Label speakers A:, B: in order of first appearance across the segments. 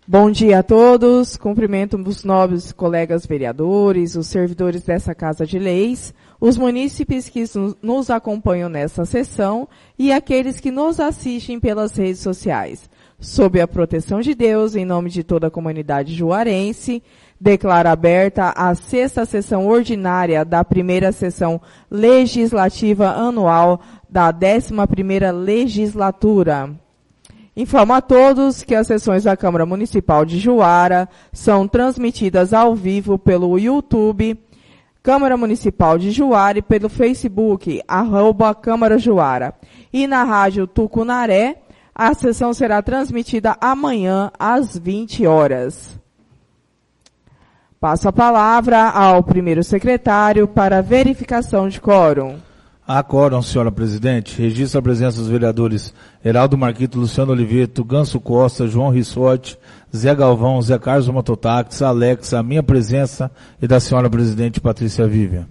A: Bom dia a todos, cumprimento os nobres colegas vereadores, os servidores dessa Casa de Leis, os munícipes que nos acompanham nessa sessão e aqueles que nos assistem pelas redes sociais. Sob a proteção de Deus, em nome de toda a comunidade juarense, declaro aberta a 6ª sessão ordinária da primeira sessão legislativa anual da 11ª legislatura. Informo a todos que as sessões da Câmara Municipal de Juara são transmitidas ao vivo pelo YouTube Câmara Municipal de Juara e pelo Facebook, @Câmara Juara. E na Rádio Tucunaré, a sessão será transmitida amanhã às 20 horas. Passo a palavra ao primeiro secretário para verificação de quórum.
B: Há quórum, senhora presidente. Registra a presença dos vereadores Heraldo Marquito, Luciano Oliveto, Ganso Costa, João Rissotti, Zé Galvão, Zé Carlos Mototáxi, Alex, a minha presença e da senhora presidente Patrícia Vivian.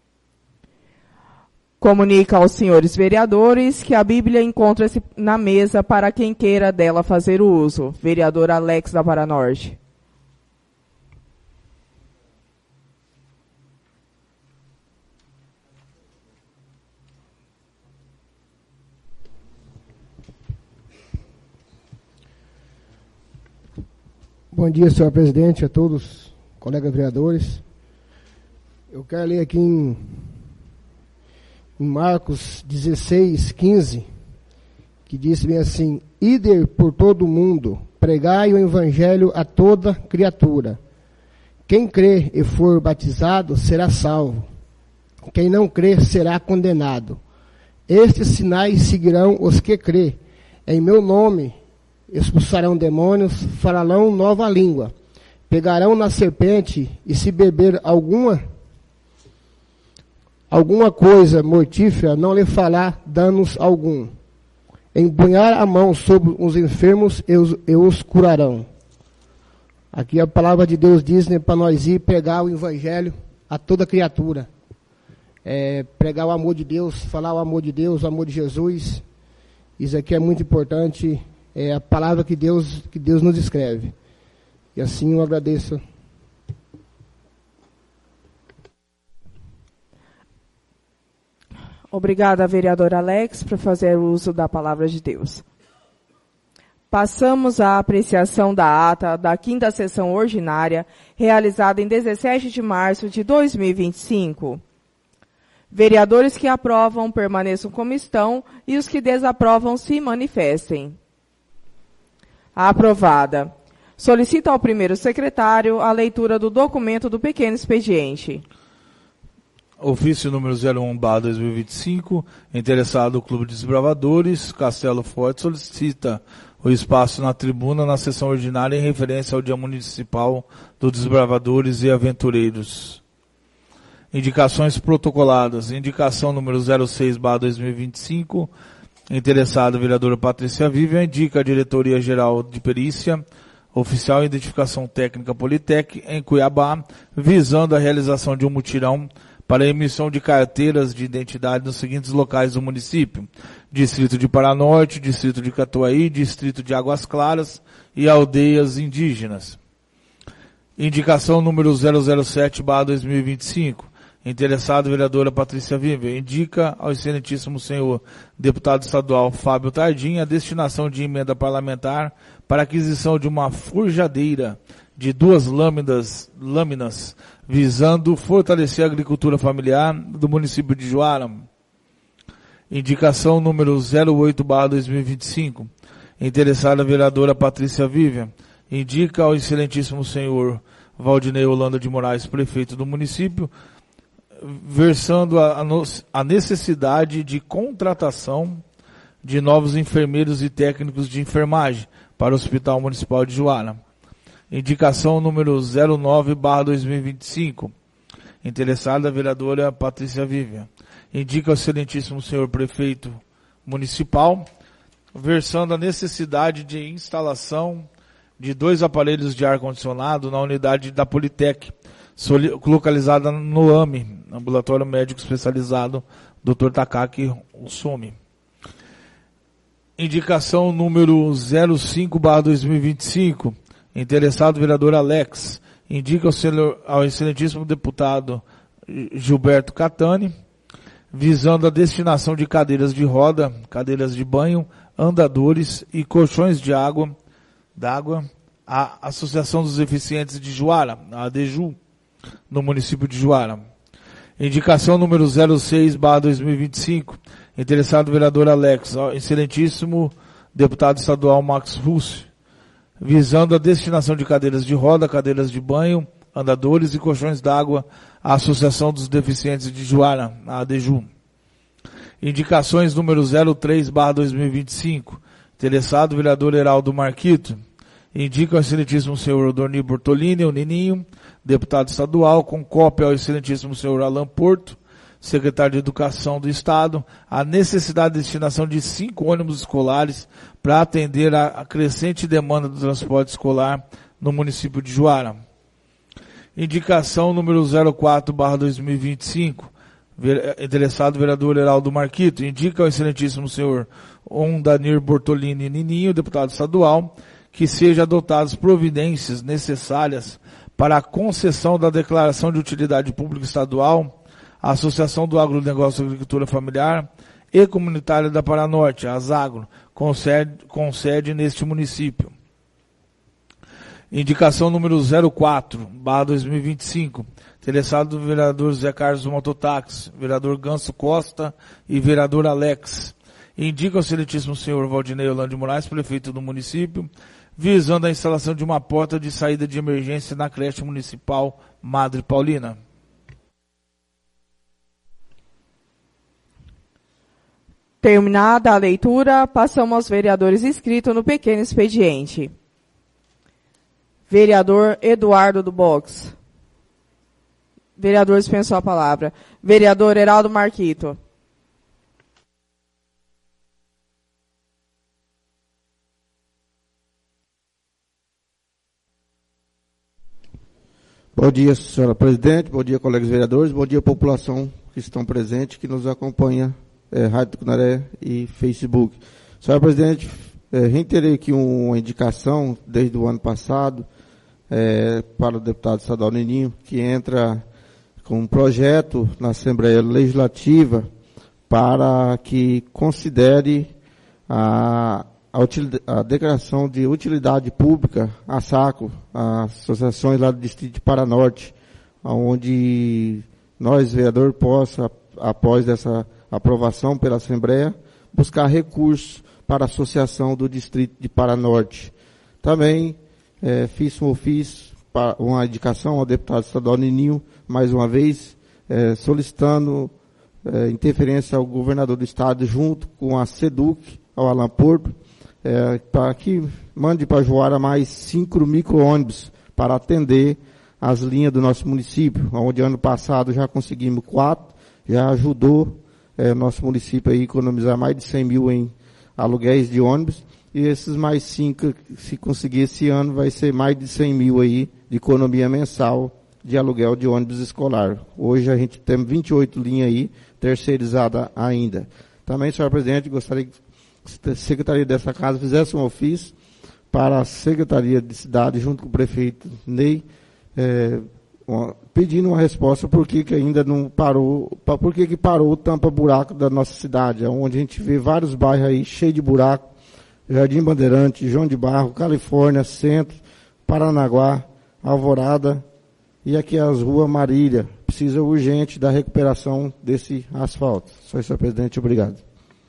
A: Comunica aos senhores vereadores que a Bíblia encontra-se na mesa para quem queira dela fazer o uso. Vereador Alex da Paranorte.
C: Bom dia, senhor presidente, a todos, colegas vereadores. Eu quero ler aqui em Marcos 16:15, que diz bem assim: Ide por todo o mundo, pregai o evangelho a toda criatura. Quem crer e for batizado será salvo. Quem não crer será condenado. Estes sinais seguirão os que crê. Em meu nome expulsarão demônios, falarão nova língua, pegarão na serpente, e se beber alguma coisa mortífera, não lhe fará danos algum. Empunhar a mão sobre os enfermos e os curarão. Aqui a palavra de Deus diz, né, para nós ir pregar o evangelho a toda criatura. Pregar o amor de Deus, falar o amor de Deus, o amor de Jesus. Isso aqui é muito importante. É a palavra que Deus nos escreve. E assim eu agradeço.
A: Obrigada, vereador Alex, por fazer uso da palavra de Deus. Passamos à apreciação da ata da 5ª sessão ordinária, realizada em 17 de março de 2025. Vereadores que aprovam permaneçam como estão e os que desaprovam se manifestem. Aprovada. Solicito ao primeiro secretário a leitura do documento do pequeno expediente.
B: Ofício número 01/2025, interessado o Clube de Desbravadores, Castelo Forte, solicita o espaço na tribuna na sessão ordinária em referência ao Dia Municipal dos Desbravadores e Aventureiros. Indicações protocoladas. Indicação número 06/2025, interessado, a vereadora Patrícia Vivian, indica a Diretoria-Geral de Perícia, Oficial e Identificação Técnica Politec, em Cuiabá, visando a realização de um mutirão para a emissão de carteiras de identidade nos seguintes locais do município: Distrito de Paranorte, Distrito de Catuaí, Distrito de Águas Claras e aldeias indígenas. Indicação número 007/2025, interessado, vereadora Patrícia Vivian, indica ao excelentíssimo senhor deputado estadual Fábio Tardim a destinação de emenda parlamentar para aquisição de uma forjadeira de 2 lâminas, visando fortalecer a agricultura familiar do município de Juara. Indicação número 08/2025, interessada, a vereadora Patrícia Vivian, indica ao excelentíssimo senhor Valdinei Holanda de Moraes, prefeito do município, versando a necessidade de contratação de novos enfermeiros e técnicos de enfermagem para o Hospital Municipal de Juara. Indicação número 09/2025, interessada, a vereadora Patrícia Vivian, indica ao excelentíssimo senhor prefeito municipal, versando a necessidade de instalação de 2 aparelhos de ar-condicionado na unidade da Politec, localizada no AME, Ambulatório Médico Especializado Dr. Takaki Usumi. Indicação número 05/2025, Interessado, vereador Alex. Indica ao excelentíssimo deputado Gilberto Catani, visando a destinação de cadeiras de roda, cadeiras de banho, andadores e colchões d'água à Associação dos Deficientes de Juara, a ADEJU, no município de Juara. Indicação número 06/2025, interessado vereador Alex, ao excelentíssimo deputado estadual Max Russo, visando a destinação de cadeiras de roda, cadeiras de banho, andadores e colchões d'água à Associação dos Deficientes de Juara, a ADEJU. Indicações número 03/2025, interessado vereador Heraldo Marquito, indica ao excelentíssimo senhor Odorni Bortolini, o Nininho, deputado estadual, com cópia ao excelentíssimo senhor Alan Porto, secretário de Educação do Estado, a necessidade de destinação de 5 ônibus escolares para atender a crescente demanda do transporte escolar no município de Juara. Indicação número 04/2025, interessado vereador Heraldo Marquito, indica ao excelentíssimo senhor Ondanir Bortolini Nininho, deputado estadual, que sejam adotadas providências necessárias para a concessão da declaração de utilidade pública estadual à Associação do Agronegócio e Agricultura Familiar e Comunitária da Paranorte, a ASAGRO, com sede neste município. Indicação número 04/2025, interessado do vereador Zé Carlos Mototáxi, vereador Ganso Costa e vereador Alex. Indica ao excelentíssimo senhor Valdinei Holanda de Moraes, prefeito do município, visando a instalação de uma porta de saída de emergência na creche municipal Madre Paulina.
A: Terminada a leitura, passamos aos vereadores inscritos no pequeno expediente. Vereador Eduardo do Box. Vereador dispensou a palavra. Vereador Heraldo Marquito.
D: Bom dia, senhora presidente, bom dia, colegas vereadores, bom dia, população que estão presentes, que nos acompanha, Rádio Tucunaré e Facebook. Senhora presidente, reiterei aqui uma indicação desde o ano passado para o deputado estadual Nininho, que entra com um projeto na Assembleia Legislativa para que considere a declaração de utilidade pública, a SACO, as associações lá do Distrito de Paranorte, onde nós, vereadores, possa, após essa aprovação pela Assembleia, buscar recursos para a associação do Distrito de Paranorte. Também fiz um ofício, uma indicação ao deputado estadual Nininho, mais uma vez, solicitando interferência ao governador do estado, junto com a SEDUC, ao Alan Porto, para que mande para Juara mais 5 micro-ônibus para atender as linhas do nosso município, onde ano passado já conseguimos 4, já ajudou nosso município a economizar mais de 100 mil em aluguéis de ônibus, e esses mais 5, se conseguir esse ano, vai ser mais de 100 mil aí de economia mensal de aluguel de ônibus escolar. Hoje a gente tem 28 linhas aí, terceirizada ainda. Também, senhor presidente, gostaria que a secretaria dessa casa fizesse um ofício para a Secretaria de Cidade, junto com o prefeito Ney, pedindo uma resposta por que ainda não parou, por que parou o tampa-buraco da nossa cidade, onde a gente vê vários bairros aí cheios de buraco, Jardim Bandeirante, João de Barro, Califórnia, Centro, Paranaguá, Alvorada e aqui as ruas Marília. Precisa urgente da recuperação desse asfalto. Só isso, senhor presidente. Obrigado.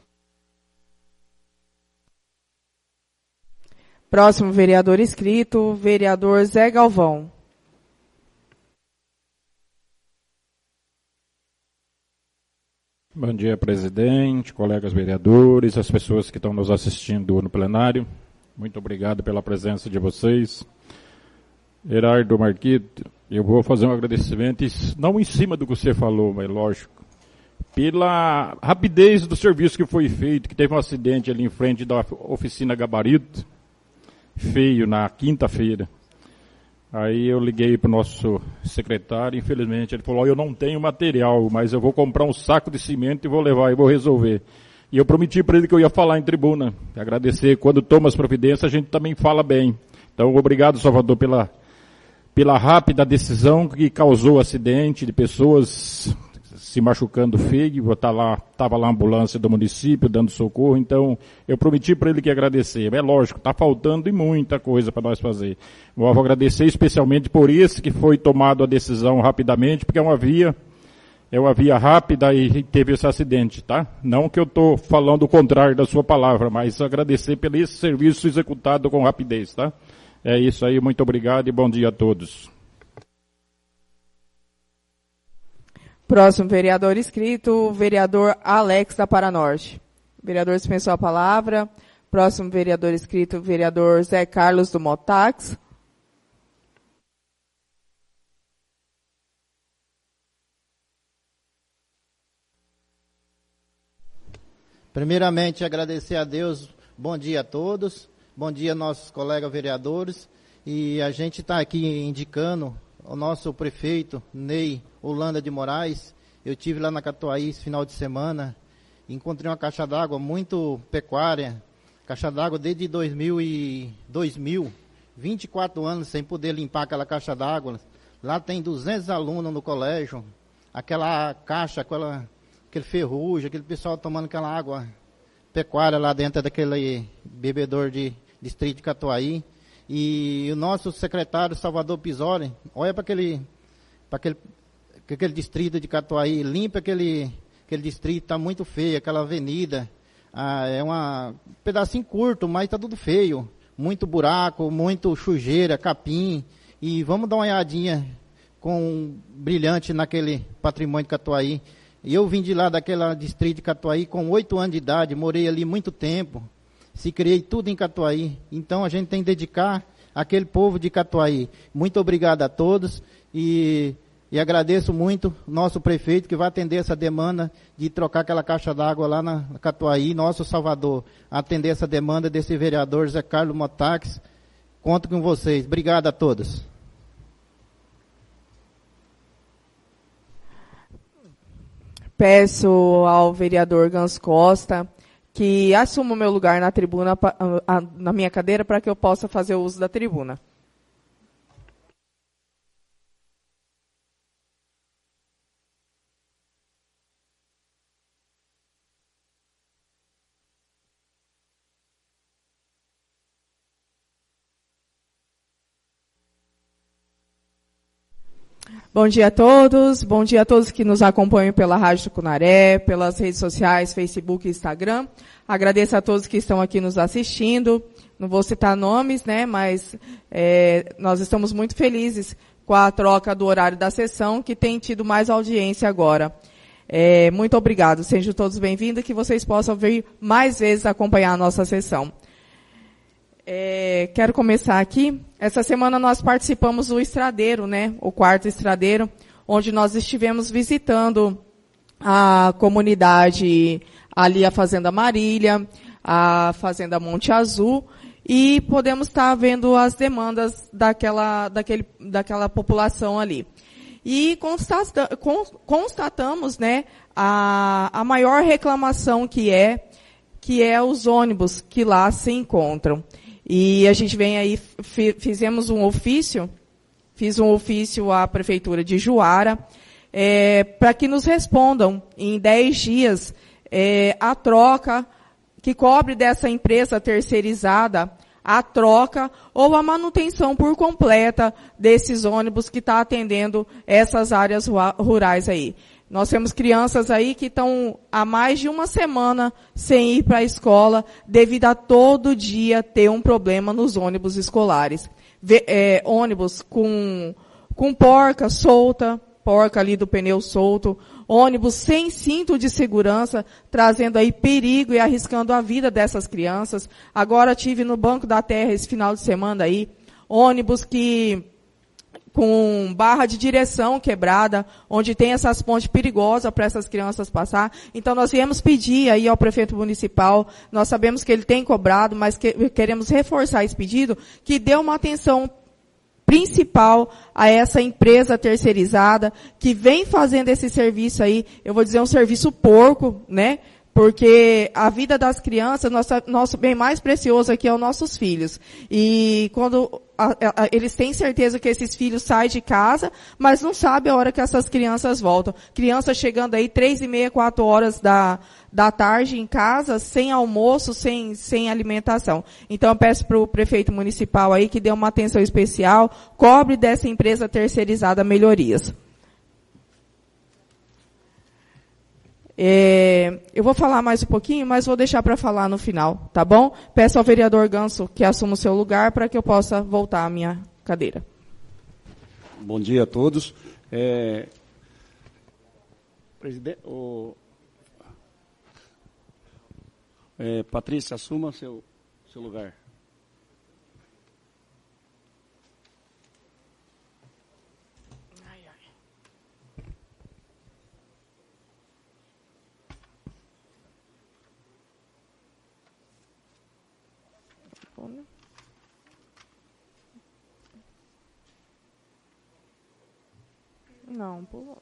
A: Próximo vereador inscrito, vereador Zé Galvão.
E: Bom dia, presidente, colegas vereadores, as pessoas que estão nos assistindo no plenário. Muito obrigado pela presença de vocês. Heraldo Marquito, eu vou fazer um agradecimento, não em cima do que você falou, mas lógico, pela rapidez do serviço que foi feito, que teve um acidente ali em frente da oficina Gabarito, feio, na quinta-feira. Aí eu liguei para o nosso secretário, infelizmente, ele falou, eu não tenho material, mas eu vou comprar um saco de cimento e vou levar, e vou resolver. E eu prometi para ele que eu ia falar em tribuna, agradecer, quando toma as providências a gente também fala bem. Então, obrigado, Salvador, pela rápida decisão que causou acidente de pessoas se machucando feio. Estava lá a ambulância do município dando socorro, então eu prometi para ele que ia agradecer. É lógico, está faltando muita coisa para nós fazer. Vou agradecer especialmente por esse que foi tomado a decisão rapidamente, porque é uma via rápida e teve esse acidente, tá? Não que eu estou falando o contrário da sua palavra, mas agradecer pelo esse serviço executado com rapidez, tá? É isso aí, muito obrigado e bom dia a todos.
A: Próximo vereador inscrito, o vereador Alex da Paranorte. O vereador dispensou a palavra. Próximo vereador inscrito, o vereador Zé Carlos do Motax.
F: Primeiramente, agradecer a Deus. Bom dia a todos. Bom dia, nossos colegas vereadores. E a gente está aqui indicando o nosso prefeito, Ney Holanda de Moraes. Eu estive lá na Catuaí esse final de semana, encontrei uma caixa d'água muito pecuária, caixa d'água desde 2000, 24 anos sem poder limpar aquela caixa d'água. Lá tem 200 alunos no colégio, aquela caixa, aquele ferrugem, aquele pessoal tomando aquela água pecuária lá dentro daquele bebedor de distrito de Catuaí. E o nosso secretário Salvador Pisori, olha para aquele distrito de Catuaí, limpa aquele distrito, está muito feio, aquela avenida, é um pedacinho curto, mas está tudo feio, muito buraco, muito sujeira, capim, e vamos dar uma olhadinha com brilhante naquele patrimônio de Catuaí. E eu vim de lá daquele distrito de Catuaí com 8 anos de idade, morei ali muito tempo, se criei tudo em Catuaí. Então a gente tem que dedicar àquele povo de Catuaí. Muito obrigado a todos e agradeço muito o nosso prefeito que vai atender essa demanda de trocar aquela caixa d'água lá na Catuaí, nosso Salvador, atender essa demanda desse vereador Zé Carlos Motax. Conto com vocês. Obrigado a todos.
A: Peço ao vereador Gans Costa que assuma o meu lugar na tribuna, na minha cadeira, para que eu possa fazer o uso da tribuna. Bom dia a todos que nos acompanham pela Rádio Tucunaré, pelas redes sociais, Facebook e Instagram. Agradeço a todos que estão aqui nos assistindo. Não vou citar nomes, né, mas nós estamos muito felizes com a troca do horário da sessão, que tem tido mais audiência agora. Muito obrigado, sejam todos bem-vindos, que vocês possam vir mais vezes acompanhar a nossa sessão. Quero começar aqui. Essa semana nós participamos do Estradeiro, né? O 4º Estradeiro, onde nós estivemos visitando a comunidade ali, a Fazenda Marília, a Fazenda Monte Azul, e podemos estar vendo as demandas daquela população ali. E constatamos, né, a maior reclamação que é os ônibus que lá se encontram. E a gente vem aí, fiz um ofício à Prefeitura de Juara, para que nos respondam em 10 dias a troca, que cobre dessa empresa terceirizada, a troca ou a manutenção por completa desses ônibus que está atendendo essas áreas rurais aí. Nós temos crianças aí que estão há mais de uma semana sem ir para a escola, devido a todo dia ter um problema nos ônibus escolares. Ônibus com porca solta, porca ali do pneu solto, ônibus sem cinto de segurança, trazendo aí perigo e arriscando a vida dessas crianças. Agora tive no Banco da Terra esse final de semana aí, ônibus com barra de direção quebrada, onde tem essas pontes perigosas para essas crianças passar. Então nós viemos pedir aí ao prefeito municipal, nós sabemos que ele tem cobrado, mas queremos reforçar esse pedido, que dê uma atenção principal a essa empresa terceirizada, que vem fazendo esse serviço aí, eu vou dizer um serviço porco, né? Porque a vida das crianças, nosso bem mais precioso aqui é os nossos filhos. E quando eles têm certeza que esses filhos saem de casa, mas não sabem a hora que essas crianças voltam. Crianças chegando aí 3:30, 4 horas da tarde em casa, sem almoço, sem alimentação. Então eu peço para o prefeito municipal aí que dê uma atenção especial, cobre dessa empresa terceirizada melhorias. Eu vou falar mais um pouquinho, mas vou deixar para falar no final, tá bom? Peço ao vereador Ganso que assuma o seu lugar para que eu possa voltar à minha cadeira.
G: Bom dia a todos. Presidente, Patrícia, assuma seu lugar.
A: Não, pulou.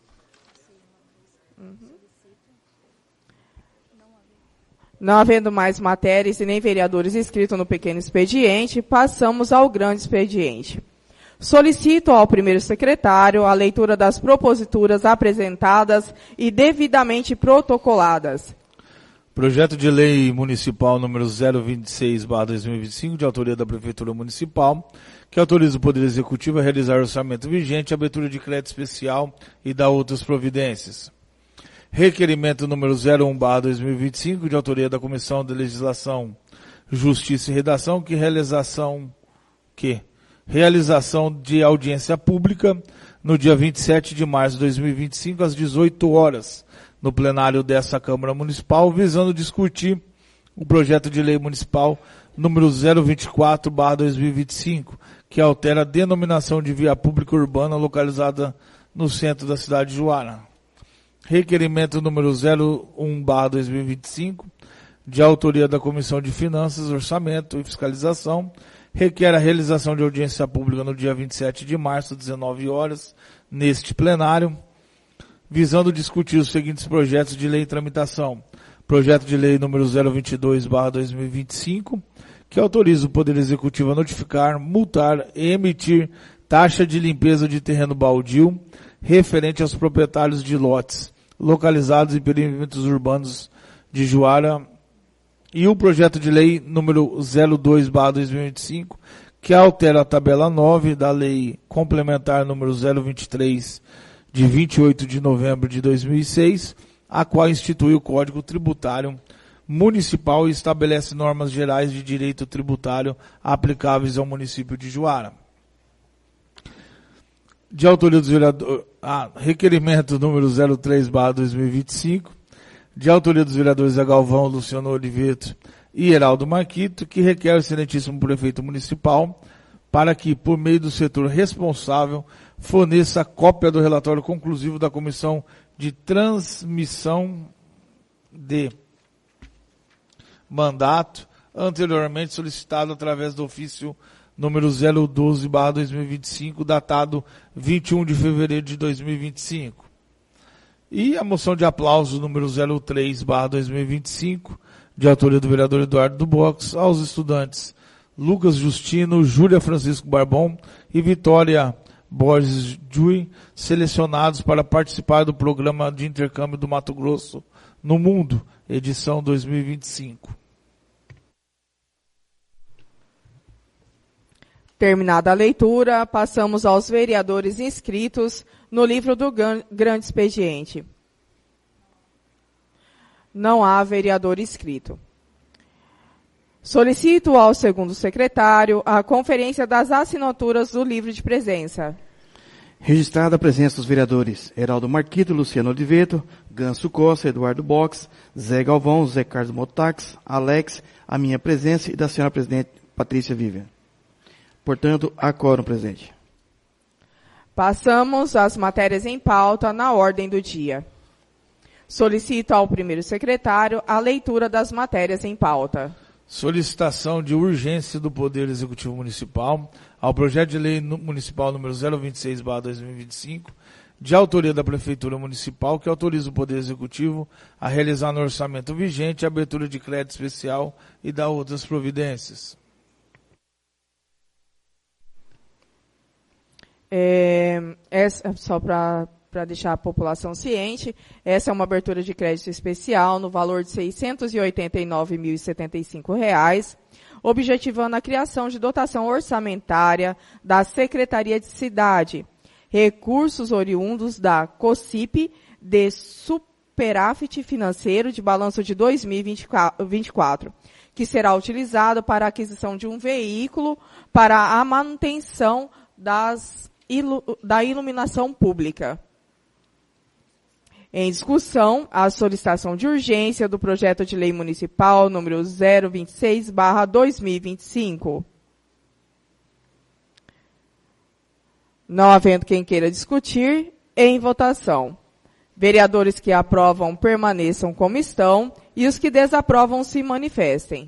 A: Não havendo mais matérias e nem vereadores inscritos no pequeno expediente, passamos ao grande expediente. Solicito ao primeiro secretário a leitura das proposituras apresentadas e devidamente protocoladas.
B: Projeto de Lei Municipal número 026/2025, de autoria da Prefeitura Municipal, que autoriza o Poder Executivo a realizar orçamento vigente, abertura de crédito especial e dar outras providências. Requerimento número 01/2025, de autoria da Comissão de Legislação, Justiça e Redação, realização de audiência pública no dia 27 de março de 2025, às 18 horas, no plenário dessa Câmara Municipal, visando discutir o projeto de lei municipal número 024/2025, que altera a denominação de via pública urbana localizada no centro da cidade de Juara. Requerimento número 01/2025, de autoria da Comissão de Finanças, Orçamento e Fiscalização, requer a realização de audiência pública no dia 27 de março, às 19 horas, neste plenário, visando discutir os seguintes projetos de lei em tramitação. Projeto de lei número 022/2025, que autoriza o Poder Executivo a notificar, multar e emitir taxa de limpeza de terreno baldio referente aos proprietários de lotes localizados em perímetros urbanos de Juara, e o projeto de lei número 02/2025, que altera a tabela 9 da lei complementar número 023, de 28 de novembro de 2006, a qual institui o Código Tributário Municipal e estabelece normas gerais de direito tributário aplicáveis ao município de Juara. De autoria dos vereadores, requerimento número 03/2025, de autoria dos vereadores Zé Galvão, Luciano Oliveto e Heraldo Marquito, que requer ao excelentíssimo prefeito municipal para que, por meio do setor responsável, forneça cópia do relatório conclusivo da Comissão de Transmissão de Mandato, anteriormente solicitado através do ofício número 012/2025, datado 21 de fevereiro de 2025. E a moção de aplauso número 03/2025, de autoria do vereador Eduardo Dubox, aos estudantes Lucas Justino, Júlia Francisco Barbon e Vitória Borges Jui, selecionados para participar do Programa de Intercâmbio do Mato Grosso no Mundo, edição 2025.
A: Terminada a leitura, passamos aos vereadores inscritos no livro do grande expediente. Não há vereador inscrito. Solicito ao segundo secretário a conferência das assinaturas do livro de presença.
H: Registrada a presença dos vereadores Heraldo Marquito, Luciano Oliveto, Ganso Costa, Eduardo Box, Zé Galvão, Zé Carlos Motax, Alex, a minha presença e da senhora presidente Patrícia Vivian. Portanto, há quórum presente.
A: Passamos às matérias em pauta na ordem do dia. Solicito ao primeiro secretário a leitura das matérias em pauta.
B: Solicitação de urgência do Poder Executivo Municipal ao projeto de lei municipal número 026/2025, de autoria da Prefeitura Municipal, que autoriza o Poder Executivo a realizar no orçamento vigente a abertura de crédito especial e dar outras providências.
A: Só para deixar a população ciente, essa é uma abertura de crédito especial no valor de R$ 689.075, objetivando a criação de dotação orçamentária da Secretaria de Cidade, recursos oriundos da COSIP de superávit financeiro de balanço de 2024, que será utilizado para a aquisição de um veículo para a manutenção da iluminação pública. Em discussão, a solicitação de urgência do projeto de lei municipal número 026/2025. Não havendo quem queira discutir, em votação. Vereadores que aprovam permaneçam como estão e os que desaprovam se manifestem.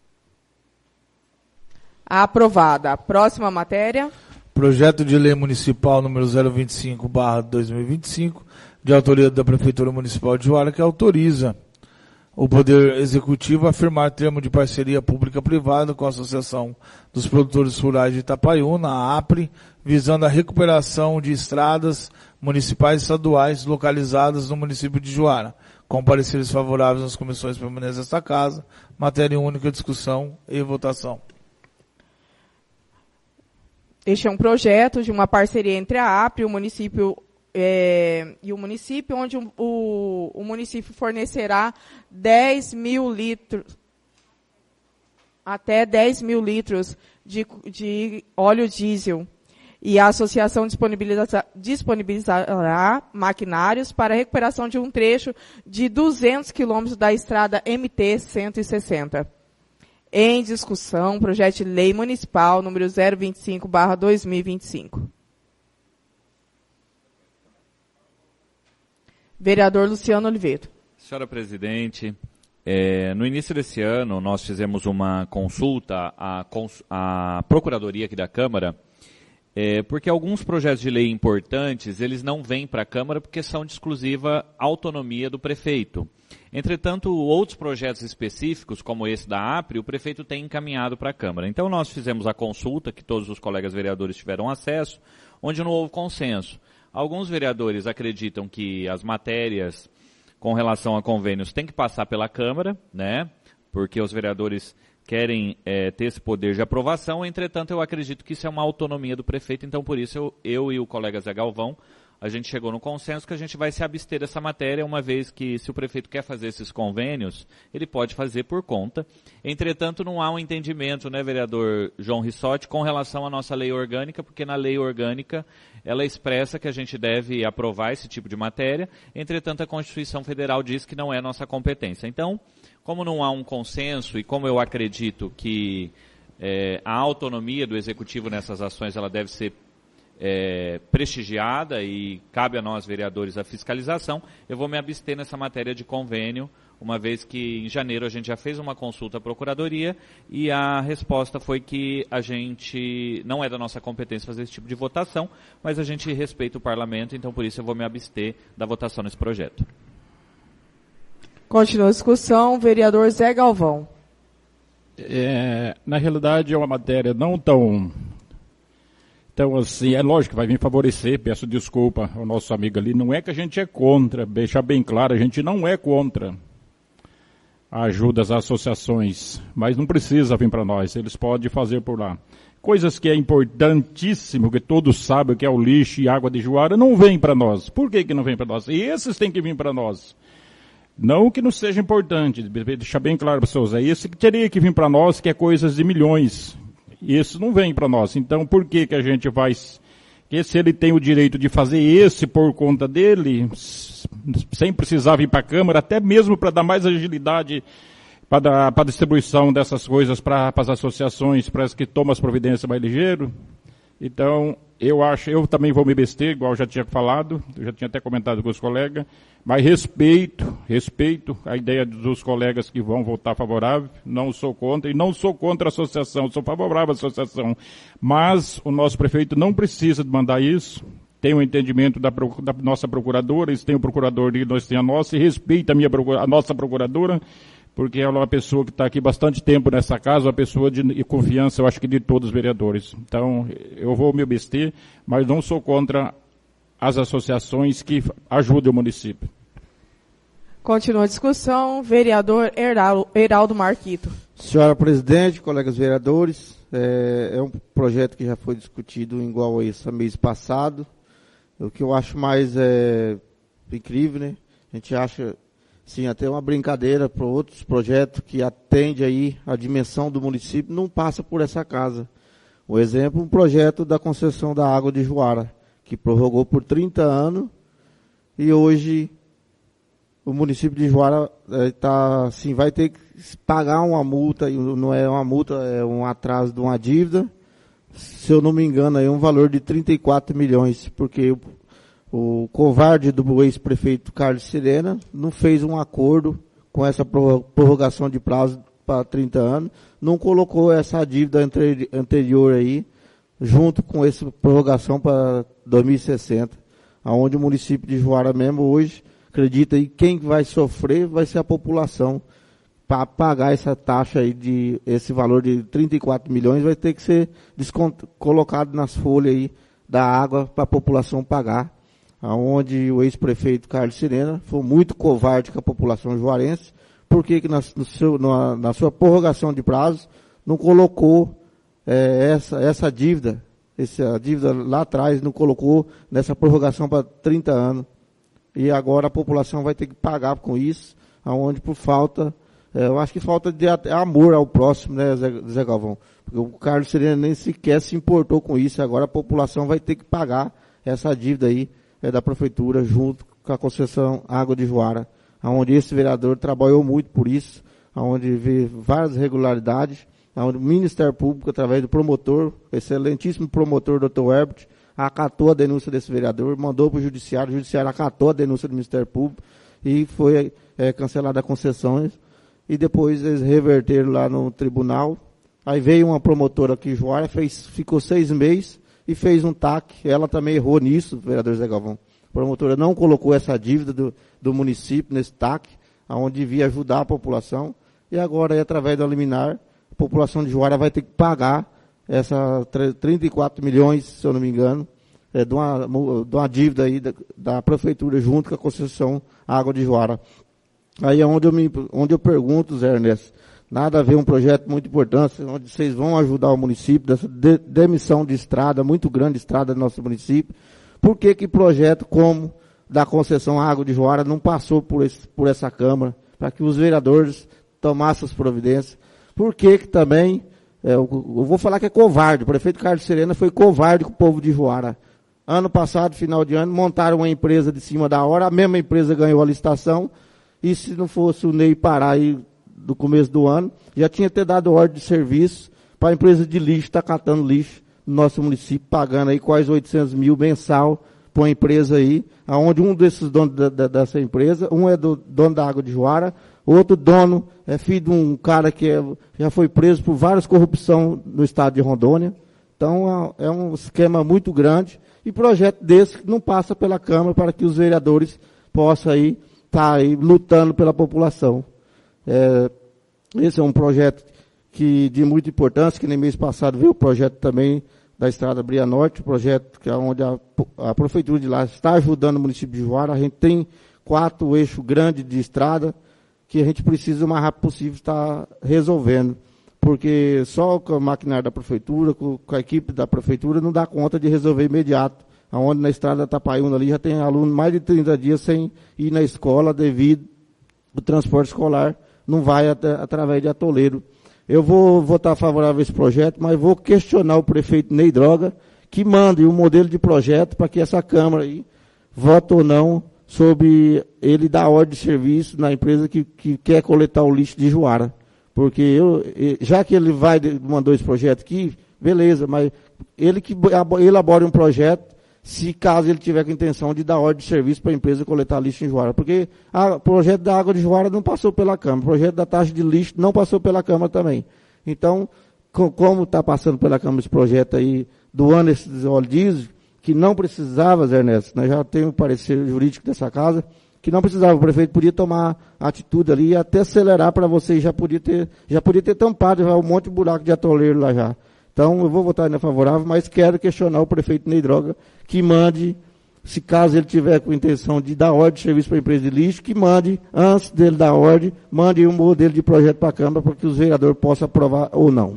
A: Aprovada. Próxima matéria.
B: Projeto de lei municipal número 025/2025, de autoria da Prefeitura Municipal de Juara, que autoriza o Poder Executivo a firmar termo de parceria pública-privada com a Associação dos Produtores Rurais de Itapaiúna, a APRE, visando a recuperação de estradas municipais e estaduais localizadas no município de Juara, com pareceres favoráveis nas comissões permanentes desta Casa, matéria única, discussão e votação.
A: Este é um projeto de uma parceria entre a APRE e o município, onde o município fornecerá 10 mil litros, até 10 mil litros de óleo diesel. E a associação disponibilizará maquinários para a recuperação de um trecho de 200 quilômetros da estrada MT-160. Em discussão, projeto de lei municipal número 025/2025. Vereador Luciano Oliveto.
I: Senhora Presidente, no início desse ano nós fizemos uma consulta à Procuradoria aqui da Câmara, porque alguns projetos de lei importantes, eles não vêm para a Câmara porque são de exclusiva autonomia do prefeito. Entretanto, outros projetos específicos, como esse da APRE, o prefeito tem encaminhado para a Câmara. Então nós fizemos a consulta, que todos os colegas vereadores tiveram acesso, onde não houve consenso. Alguns vereadores acreditam que as matérias com relação a convênios têm que passar pela Câmara, né? Porque os vereadores querem ter esse poder de aprovação. Entretanto, eu acredito que isso é uma autonomia do prefeito. Então, por isso, eu e o colega Zé Galvão, a gente chegou no consenso que a gente vai se abster dessa matéria, uma vez que, se o prefeito quer fazer esses convênios, ele pode fazer por conta. Entretanto, não há um entendimento, né, vereador João Rissotti, com relação à nossa lei orgânica, porque na lei orgânica ela expressa que a gente deve aprovar esse tipo de matéria. Entretanto, a Constituição Federal diz que não é nossa competência. Então, como não há um consenso e como eu acredito que a autonomia do Executivo nessas ações ela deve ser prestigiada e cabe a nós, vereadores, a fiscalização, eu vou me abster nessa matéria de convênio, uma vez que em janeiro a gente já fez uma consulta à Procuradoria e a resposta foi que a gente não é da nossa competência fazer esse tipo de votação, mas a gente respeita o Parlamento, então por isso eu vou me abster da votação nesse projeto.
A: Continua a discussão, vereador Zé Galvão.
E: Na realidade é uma matéria não tão... Então, assim, é lógico que vai vir favorecer, peço desculpa ao nosso amigo ali, não é que a gente é contra, deixar bem claro, a gente não é contra a ajuda às associações, mas não precisa vir para nós, eles podem fazer por lá. Coisas que é importantíssimo, que todos sabem que é o lixo e água de Juara, não vem para nós. Por que não vem para nós? E esses têm que vir para nós. Não que não seja importante, deixar bem claro para as pessoas, é esse que teria que vir para nós, que é coisas de milhões. Isso não vem para nós. Então, por que a gente vai... Que se ele tem o direito de fazer esse por conta dele, sem precisar vir para a Câmara, até mesmo para dar mais agilidade para a distribuição dessas coisas para as associações, para as que tomam as providências mais ligeiro. Então, eu também vou me abster, igual eu já tinha falado, eu já tinha até comentado com os colegas, mas respeito a ideia dos colegas que vão votar favorável, não sou contra, e não sou contra a associação, sou favorável à associação, mas o nosso prefeito não precisa de mandar isso, tem o entendimento da nossa procuradora, eles têm o procurador e nós temos a nossa, e respeita a nossa procuradora, porque ela é uma pessoa que está aqui bastante tempo nessa casa, uma pessoa de confiança, eu acho que de todos os vereadores. Então, eu vou me abster, mas não sou contra as associações que ajudem o município.
A: Continua a discussão, vereador Heraldo Marquito.
D: Senhora presidente, colegas vereadores, é um projeto que já foi discutido igual a esse mês passado. O que eu acho mais incrível, né? A gente acha, sim, até uma brincadeira para outros projetos que atende aí a dimensão do município, não passa por essa casa. O exemplo, um projeto da concessão da água de Juara, que prorrogou por 30 anos, e hoje o município de Juara assim, vai ter que pagar uma multa, e não é uma multa, é um atraso de uma dívida, se eu não me engano, é um valor de 34 milhões, porque o covarde do ex-prefeito Carlos Sirena não fez um acordo com essa prorrogação de prazo para 30 anos, não colocou essa dívida anterior aí, junto com essa prorrogação para 2060, aonde o município de Juara mesmo hoje acredita aí quem vai sofrer vai ser a população. Para pagar essa taxa aí esse valor de 34 milhões vai ter que ser colocado nas folhas aí da água para a população pagar, aonde o ex-prefeito Carlos Sirena foi muito covarde com a população juarense, porque na sua prorrogação de prazo não colocou essa dívida, essa dívida lá atrás não colocou nessa prorrogação para 30 anos. E agora a população vai ter que pagar com isso, aonde por falta, eu acho que falta de amor ao próximo, né, Zé Galvão? Porque o Carlos Sirena nem sequer se importou com isso, agora a população vai ter que pagar essa dívida aí da prefeitura junto com a concessão Água de Juara, aonde esse vereador trabalhou muito por isso, aonde vê várias irregularidades, aonde o Ministério Público, através do promotor, excelentíssimo promotor Dr. Herbert, acatou a denúncia desse vereador, mandou para o judiciário acatou a denúncia do Ministério Público e foi cancelada a concessão, e depois eles reverteram lá no tribunal. Aí veio uma promotora aqui, Juara, ficou 6 meses e fez um TAC, ela também errou nisso, vereador Zé Galvão. A promotora não colocou essa dívida do município nesse TAC, onde devia ajudar a população, e agora, através do liminar, a população de Juara vai ter que pagar essa 34 milhões, se eu não me engano, de uma dívida aí da prefeitura junto com a concessão Água de Juara. Aí é onde eu pergunto, Zé Ernesto, nada a ver, um projeto muito importante, onde vocês vão ajudar o município, dessa demissão de estrada, muito grande estrada do nosso município. Por que projeto como da concessão Água de Juara não passou por essa Câmara, para que os vereadores tomassem as providências? Por que também, eu vou falar que é covarde, o prefeito Carlos Sirena foi covarde com o povo de Juara. Ano passado, final de ano, montaram uma empresa de cima da hora, a mesma empresa ganhou a licitação, e se não fosse o Ney parar aí do começo do ano, já tinha ter dado ordem de serviço para a empresa de lixo estar catando lixo no nosso município, pagando aí quase 800 mil mensal para uma empresa aí, onde um desses donos dessa empresa, um é dono da Água de Juara, outro dono é filho de um cara que já foi preso por várias corrupções no estado de Rondônia. Então é um esquema muito grande, e projeto desse não passa pela Câmara para que os vereadores possam aí estar aí lutando pela população. Esse é um projeto de muita importância, que nem mês passado veio o projeto também da Estrada Bria Norte, projeto que é onde a prefeitura de lá está ajudando o município de Juara. A gente tem 4 eixos grandes de estrada que a gente precisa o mais rápido possível estar resolvendo, porque só com a maquinária da prefeitura, com a equipe da prefeitura, não dá conta de resolver imediato. Onde na estrada Tapaiúna ali já tem aluno mais de 30 dias sem ir na escola devido ao transporte escolar, não vai através de atoleiro. Eu vou votar favorável a esse projeto, mas vou questionar o prefeito Ney Droga, que mande um modelo de projeto para que essa Câmara aí vote ou não sobre ele dar ordem de serviço na empresa que quer coletar o lixo de Juara. Porque já que ele mandou esse projeto aqui, beleza, mas ele elabora um projeto, se caso ele tiver com a intenção de dar ordem de serviço para a empresa coletar lixo em Juara. Porque o projeto da Água de Juara não passou pela Câmara, o projeto da taxa de lixo não passou pela Câmara também. Então, como está passando pela Câmara esse projeto aí, doando esses óleo diesel, que não precisava, Zé Ernesto, nós já temos o parecer jurídico dessa casa, que não precisava, o prefeito podia tomar atitude ali e até acelerar para vocês, já podia ter tampado já um monte de buraco de atoleiro lá já. Então, eu vou votar ainda favorável, mas quero questionar o prefeito Ney Droga, que mande, se caso ele tiver com intenção de dar ordem de serviço para a empresa de lixo, que mande, antes dele dar ordem, mande um modelo de projeto para a Câmara, para que os vereadores possam aprovar ou não.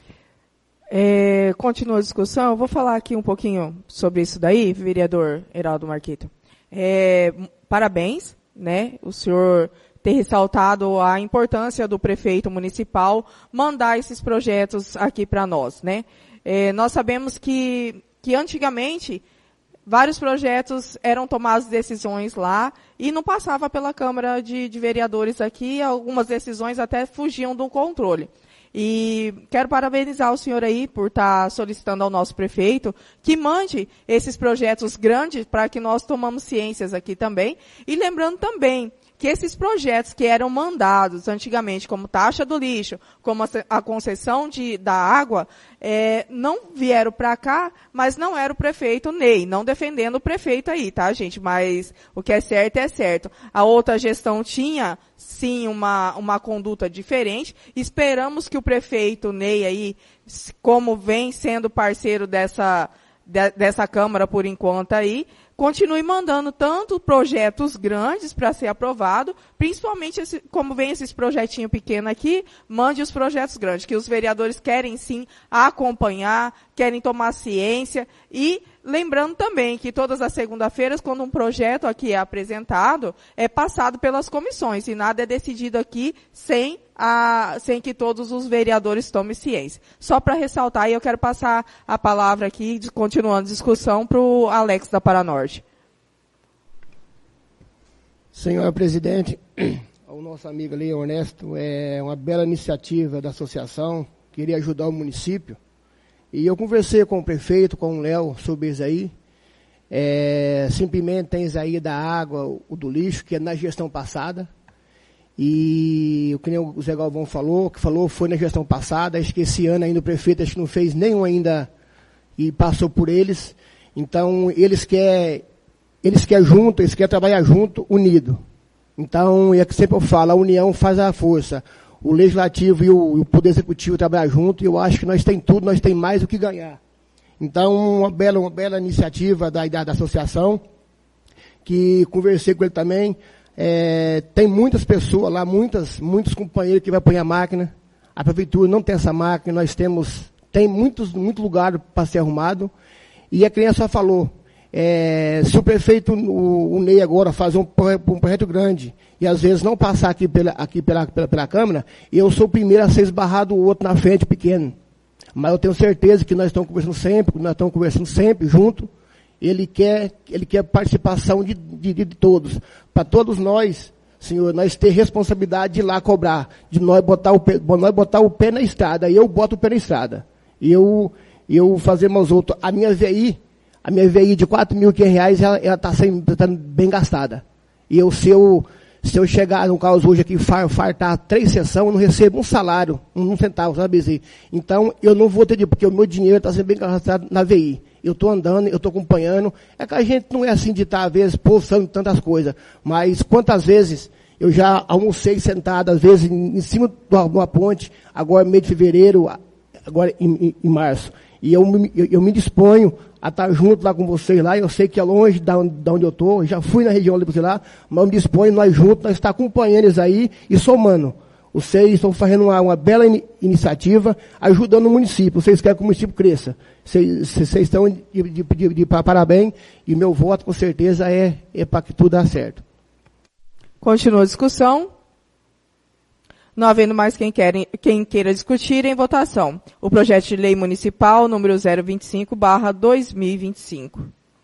A: Continua a discussão, eu vou falar aqui um pouquinho sobre isso daí, vereador Heraldo Marquito. Parabéns, né, o senhor ter ressaltado a importância do prefeito municipal mandar esses projetos aqui para nós, né. Nós sabemos que antigamente vários projetos eram tomadas decisões lá e não passava pela Câmara de Vereadores aqui, algumas decisões até fugiam do controle. E quero parabenizar o senhor aí por estar solicitando ao nosso prefeito que mande esses projetos grandes para que nós tomamos ciências aqui também. E lembrando também que esses projetos que eram mandados antigamente, como taxa do lixo, como a concessão da água, não vieram para cá, mas não era o prefeito Ney, não defendendo o prefeito aí, tá, gente? Mas o que é certo é certo. A outra gestão tinha, sim, uma conduta diferente. Esperamos que o prefeito Ney aí, como vem sendo parceiro dessa Câmara por enquanto aí, continue mandando tanto projetos grandes para ser aprovado, principalmente como vem esses projetinhos pequenos aqui, mande os projetos grandes, que os vereadores querem sim acompanhar, querem tomar ciência. E lembrando também que todas as segunda-feiras, quando um projeto aqui é apresentado, é passado pelas comissões e nada é decidido aqui sem que todos os vereadores tomem ciência. Só para ressaltar, e eu quero passar a palavra aqui, continuando a discussão, para o Alex da Paranorte.
C: Senhor presidente, o nosso amigo ali, Ernesto, é uma bela iniciativa da associação, queria ajudar o município. E eu conversei com o prefeito, com o Léo, sobre isso aí. Simplesmente tem isso aí da água, o do lixo, que é na gestão passada. E o que o Zé Galvão falou foi na gestão passada. Acho que esse ano ainda o prefeito acho que não fez nenhum ainda e passou por eles. Então, eles querem trabalhar junto, unido. Então, é que sempre eu falo, a união faz a força. O Legislativo e o Poder Executivo trabalham junto, e eu acho que nós temos tudo, nós temos mais do que ganhar. Então, uma bela iniciativa da associação, que conversei com ele também. Tem muitas pessoas lá, muitos companheiros que vão pôr a máquina. A prefeitura não tem essa máquina, tem muito lugar para ser arrumado. E a criança só falou, se o prefeito, o Ney agora fazer um projeto grande, e às vezes não passar aqui pela Câmara, eu sou o primeiro a ser esbarrado, o outro na frente, pequeno. Mas eu tenho certeza que nós estamos conversando sempre junto. Ele quer participação de todos. Para todos nós, senhor, nós ter responsabilidade de ir lá cobrar, de nós botar o pé na estrada. Eu boto o pé na estrada. Eu fazer meus outros. A minha VI de R$4.500, ela está bem gastada. E se eu chegar no caso hoje aqui, fartar 3 sessões, eu não recebo um salário, um centavo, sabe dizer. Então, eu não vou ter, porque o meu dinheiro está sendo bem gastado na VI. Eu estou andando, eu estou acompanhando. É que a gente não é assim de estar, às vezes, postando tantas coisas. Mas quantas vezes eu já almocei sentado, às vezes, em cima de uma ponte, agora mês de fevereiro, agora em março. E eu me disponho a estar junto lá com vocês lá. Eu sei que é longe da onde eu estou, já fui na região ali lá, mas eu me disponho, nós juntos, nós estamos acompanhando eles aí e somando. Vocês estão fazendo uma bela iniciativa, ajudando o município. Vocês querem que o município cresça. Vocês estão de parabéns, e meu voto, com certeza, é para que tudo dê certo.
A: Continua a discussão. Não havendo mais quem queira discutir, em votação. O projeto de lei municipal número 025/2025.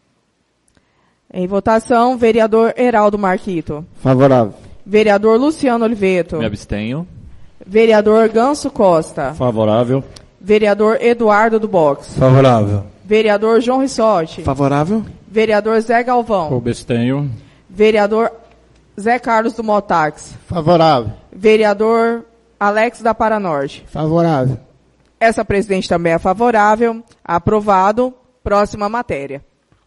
A: Em votação, vereador Heraldo Marquito.
D: Favorável.
A: Vereador Luciano Oliveto.
I: Me abstenho.
A: Vereador Ganso Costa.
E: Favorável.
A: Vereador Eduardo do Box.
B: Favorável.
A: Vereador João Rissotti.
H: Favorável.
A: Vereador Zé Galvão.
E: Abstenho.
A: Vereador Zé Carlos do Motax.
F: Favorável.
A: Vereador Alex da Paranorte.
C: Favorável.
A: Essa presidente também é favorável. Aprovado. Próxima matéria.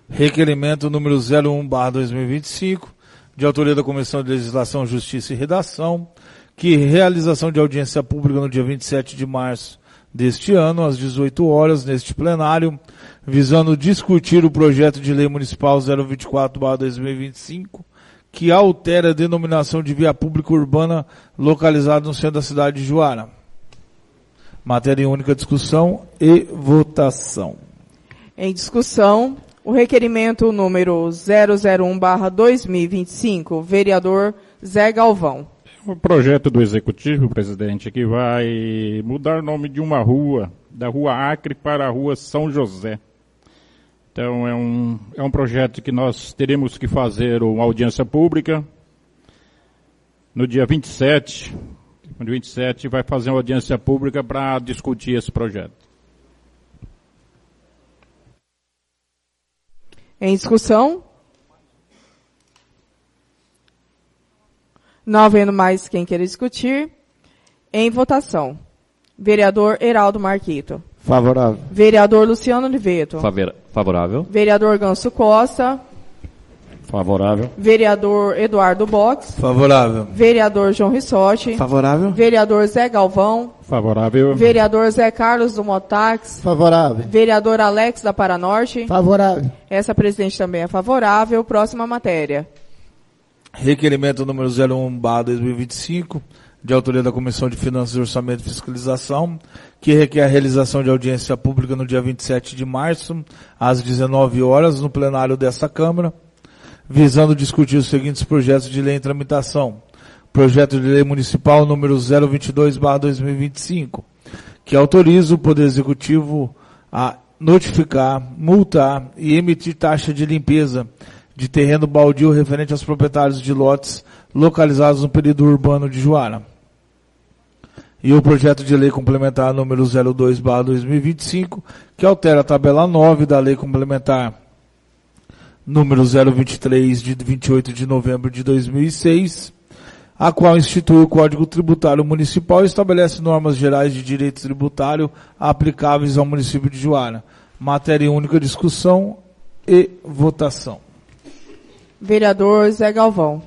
B: Requerimento número 01/2025, de autoria da Comissão de Legislação, Justiça e Redação, que realização de audiência pública no dia 27 de março deste ano, às 18 horas, neste plenário, visando discutir o projeto de lei municipal 024/2025, que altera a denominação de via pública urbana localizada no centro da cidade de Juara. Matéria em única discussão e votação.
A: Em discussão, o requerimento número 001/2025, vereador Zé Galvão.
E: O projeto do Executivo, presidente, que vai mudar o nome de uma rua, da Rua Acre para a Rua São José. Então, é um projeto que nós teremos que fazer uma audiência pública no dia 27. No dia 27 vai fazer uma audiência pública para discutir esse projeto.
A: Em discussão? Não havendo mais quem queira discutir. Em votação. Vereador Heraldo Marquito.
D: Favorável.
A: Vereador Luciano Oliveto.
I: Favorável.
A: Vereador Ganso Costa.
E: Favorável.
A: Vereador Eduardo Box.
B: Favorável.
A: Vereador João Rissotti.
H: Favorável.
A: Vereador Zé Galvão.
E: Favorável.
A: Vereador Zé Carlos do Motax.
C: Favorável.
A: Vereador Alex da Paranorte.
C: Favorável.
A: Essa presidente também é favorável. Próxima matéria.
B: Requerimento número 01/2025, de autoria da Comissão de Finanças, Orçamento e Fiscalização, que requer a realização de audiência pública no dia 27 de março, às 19 horas, no plenário desta Câmara, visando discutir os seguintes projetos de lei em tramitação. Projeto de lei municipal número 022/2025, que autoriza o Poder Executivo a notificar, multar e emitir taxa de limpeza de terreno baldio referente aos proprietários de lotes localizados no período urbano de Juara. E o projeto de lei complementar número 02/2025, que altera a tabela 9 da lei complementar número 023, de 28 de novembro de 2006, a qual institui o Código Tributário Municipal e estabelece normas gerais de direito tributário aplicáveis ao município de Juara. Matéria em única discussão e votação.
A: Vereador Zé Galvão.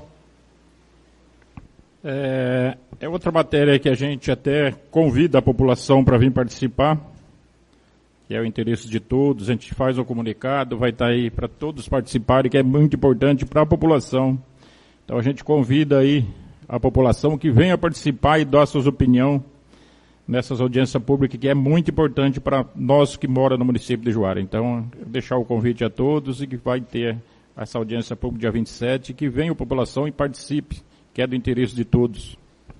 E: É outra matéria que a gente até convida a população para vir participar, que é o interesse de todos. A gente faz um comunicado, vai estar aí para todos participarem, que é muito importante para a população. Então a gente convida aí a população que venha participar e dar suas opiniões nessas audiências públicas, que é muito importante para nós que moramos no município de Juara. Então, deixar o convite a todos e que vai ter essa audiência pública dia 27, que venha a população e participe, que é do interesse de todos.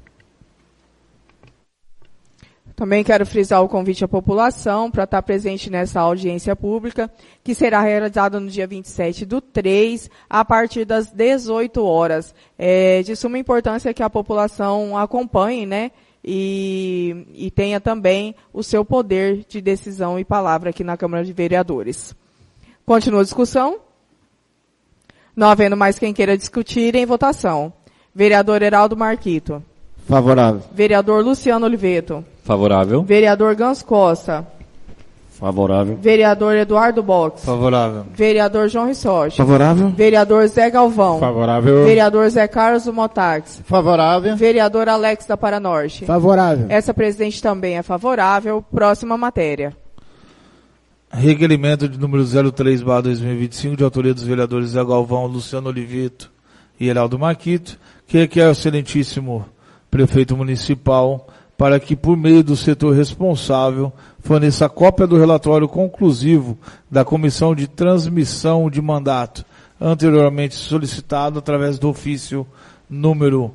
A: Também quero frisar o convite à população para estar presente nessa audiência pública, que será realizada no dia 27/3, a partir das 18 horas. É de suma importância que a população acompanhe, né? E tenha também o seu poder de decisão e palavra aqui na Câmara de Vereadores. Continua a discussão? Não havendo mais quem queira discutir, em votação. Vereador Heraldo Marquito.
D: Favorável.
A: Vereador Luciano Oliveto.
I: Favorável.
A: Vereador Ganso Costa.
E: Favorável.
A: Vereador Eduardo Box.
B: Favorável.
A: Vereador João Rissotti.
H: Favorável.
A: Vereador Zé Galvão.
E: Favorável.
A: Vereador Zé Carlos do Motax.
F: Favorável.
A: Vereador Alex da Paranorte.
C: Favorável.
A: Essa presidente também é favorável. Próxima matéria.
B: Requerimento de número 03/2025, de autoria dos vereadores Zé Galvão, Luciano Oliveto e Heraldo Marquito, que requer ao excelentíssimo prefeito municipal para que, por meio do setor responsável, forneça cópia do relatório conclusivo da Comissão de Transmissão de Mandato, anteriormente solicitado através do ofício número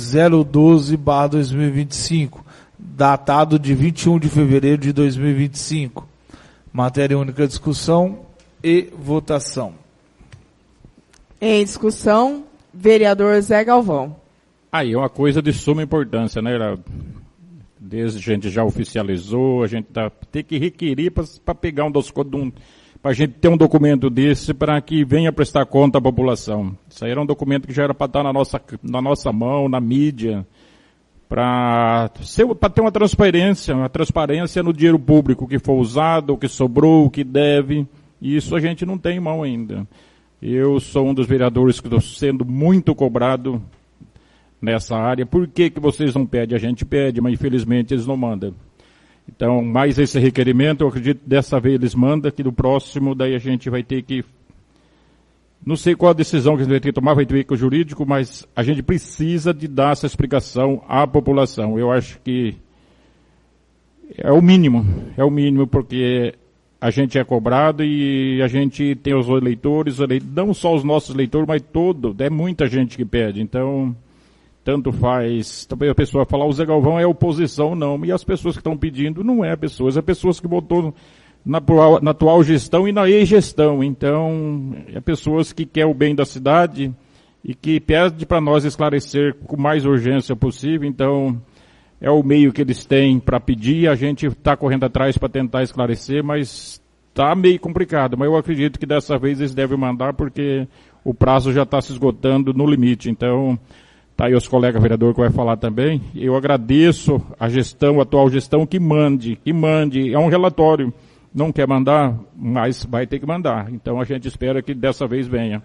B: 012/2025, datado de 21 de fevereiro de 2025. Matéria única, discussão e votação.
A: Em discussão, vereador Zé Galvão.
E: Aí é uma coisa de suma importância, né, Heraldo? Desde a gente já oficializou, a gente tem que requerir para pegar para a gente ter um documento desse para que venha prestar conta à população. Isso aí era um documento que já era para estar na nossa mão, na mídia, para ter uma transparência no dinheiro público, o que for usado, o que sobrou, o que deve. E isso a gente não tem em mão ainda. Eu sou um dos vereadores que estou sendo muito cobrado nessa área. Por que vocês não pedem? A gente pede, mas infelizmente eles não mandam. Então, mais esse requerimento, eu acredito que dessa vez eles mandam, que no próximo daí a gente vai ter que... Não sei qual a decisão que a gente vai ter que tomar, vai ter que ver com o jurídico, mas a gente precisa de dar essa explicação à população. Eu acho que é o mínimo porque a gente é cobrado e a gente tem os eleitores, não só os nossos eleitores, mas é muita gente que pede. Então, tanto faz. Também a pessoa falar, o Zé Galvão é oposição, não. E as pessoas que estão pedindo não é pessoas que votou na atual gestão e na ex-gestão. Então, é pessoas que querem o bem da cidade e que pede para nós esclarecer com mais urgência possível. Então, é o meio que eles têm para pedir, a gente está correndo atrás para tentar esclarecer, mas está meio complicado. Mas eu acredito que dessa vez eles devem mandar, porque o prazo já está se esgotando no limite. Então, tá aí os colegas vereadores que vai falar também. Eu agradeço a atual gestão, que mande. É um relatório. Não quer mandar, mas vai ter que mandar. Então a gente espera que dessa vez venha.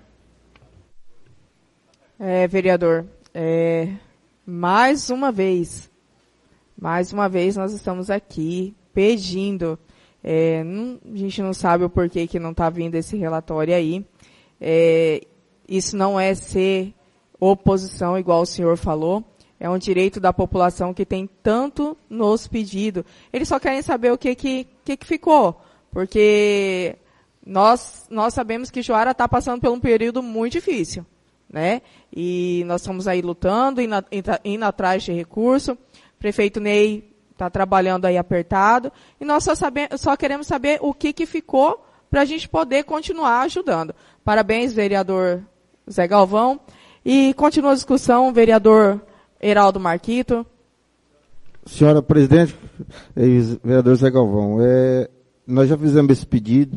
A: Vereador, mais uma vez nós estamos aqui pedindo. A gente não sabe o porquê que não está vindo esse relatório aí. Isso não é ser oposição, igual o senhor falou. É um direito da população que tem tanto nos pedido. Eles só querem saber o que ficou. Porque nós sabemos que Juara está passando por um período muito difícil, né? E nós estamos aí lutando, indo atrás de recurso. O prefeito Ney está trabalhando aí apertado. E nós só queremos saber o que ficou para a gente poder continuar ajudando. Parabéns, vereador Zé Galvão. E continua a discussão, vereador Heraldo Marquito.
D: Senhora presidente, vereador Zé Galvão, nós já fizemos esse pedido,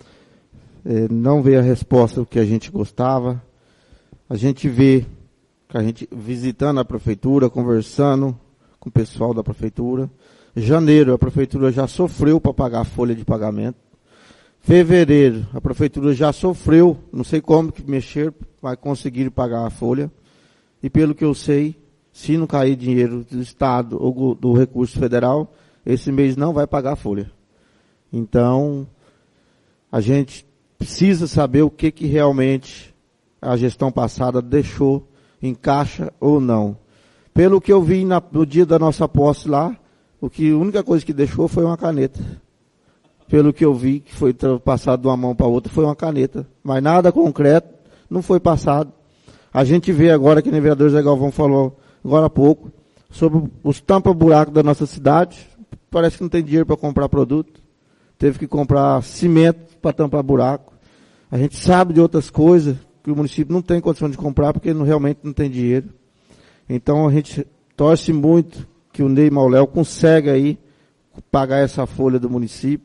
D: não veio a resposta que a gente gostava. A gente vê, visitando a prefeitura, conversando com o pessoal da prefeitura. Janeiro, a prefeitura já sofreu para pagar a folha de pagamento. Fevereiro, a prefeitura já sofreu, não sei como que mexer, vai conseguir pagar a folha. E pelo que eu sei, se não cair dinheiro do Estado ou do recurso federal, esse mês não vai pagar a folha. Então, a gente precisa saber o que realmente a gestão passada deixou em caixa ou não. Pelo que eu vi no dia da nossa posse lá, a única coisa que deixou foi uma caneta. Pelo que eu vi, que foi passado de uma mão para outra, foi uma caneta. Mas nada concreto, não foi passado. A gente vê agora, que o vereador Zé Galvão falou agora há pouco, sobre os tampa-buracos da nossa cidade. Parece que não tem dinheiro para comprar produto. Teve que comprar cimento para tampar buraco. A gente sabe de outras coisas que o município não tem condição de comprar, porque realmente não tem dinheiro. Então a gente torce muito que o Ney Mauléu consiga aí pagar essa folha do município,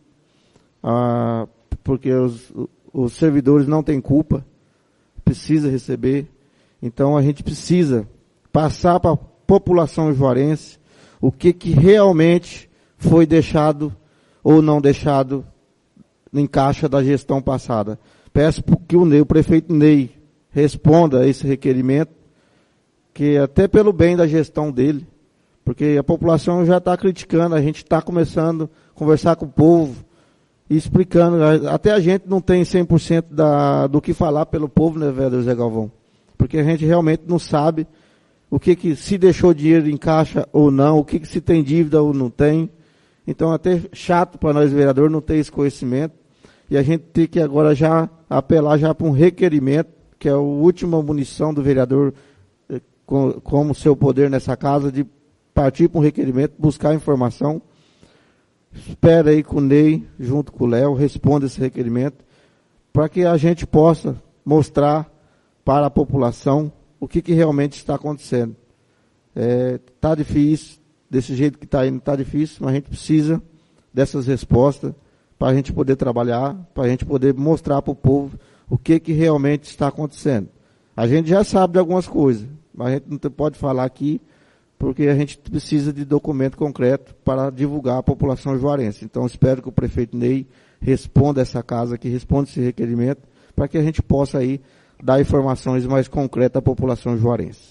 D: porque os servidores não têm culpa, precisa receber. Então a gente precisa passar para a população juarense o que realmente foi deixado ou não deixado em caixa da gestão passada. Peço que o prefeito Ney responda a esse requerimento, que até pelo bem da gestão dele, porque a população já está criticando, a gente está começando a conversar com o povo e explicando. Até a gente não tem 100% do que falar pelo povo, né, vereador Zé Galvão? Porque a gente realmente não sabe o que se deixou dinheiro em caixa ou não, o que se tem dívida ou não tem. Então, até chato para nós, vereador, não ter esse conhecimento. E a gente tem que agora já apelar já para um requerimento, que é a última munição do vereador, como seu poder nessa casa, de partir para um requerimento, buscar informação. Espera aí que o Ney, junto com o Léo, responda esse requerimento, para que a gente possa mostrar para a população o que realmente está acontecendo. Está difícil, desse jeito que está indo, está difícil, mas a gente precisa dessas respostas para a gente poder trabalhar, para a gente poder mostrar para o povo o que realmente está acontecendo. A gente já sabe de algumas coisas, mas a gente não pode falar aqui, porque a gente precisa de documento concreto para divulgar a população juarense. Então, espero que o prefeito Ney responda essa casa, que responda esse requerimento, para que a gente possa aí dar informações mais concretas à população juarense.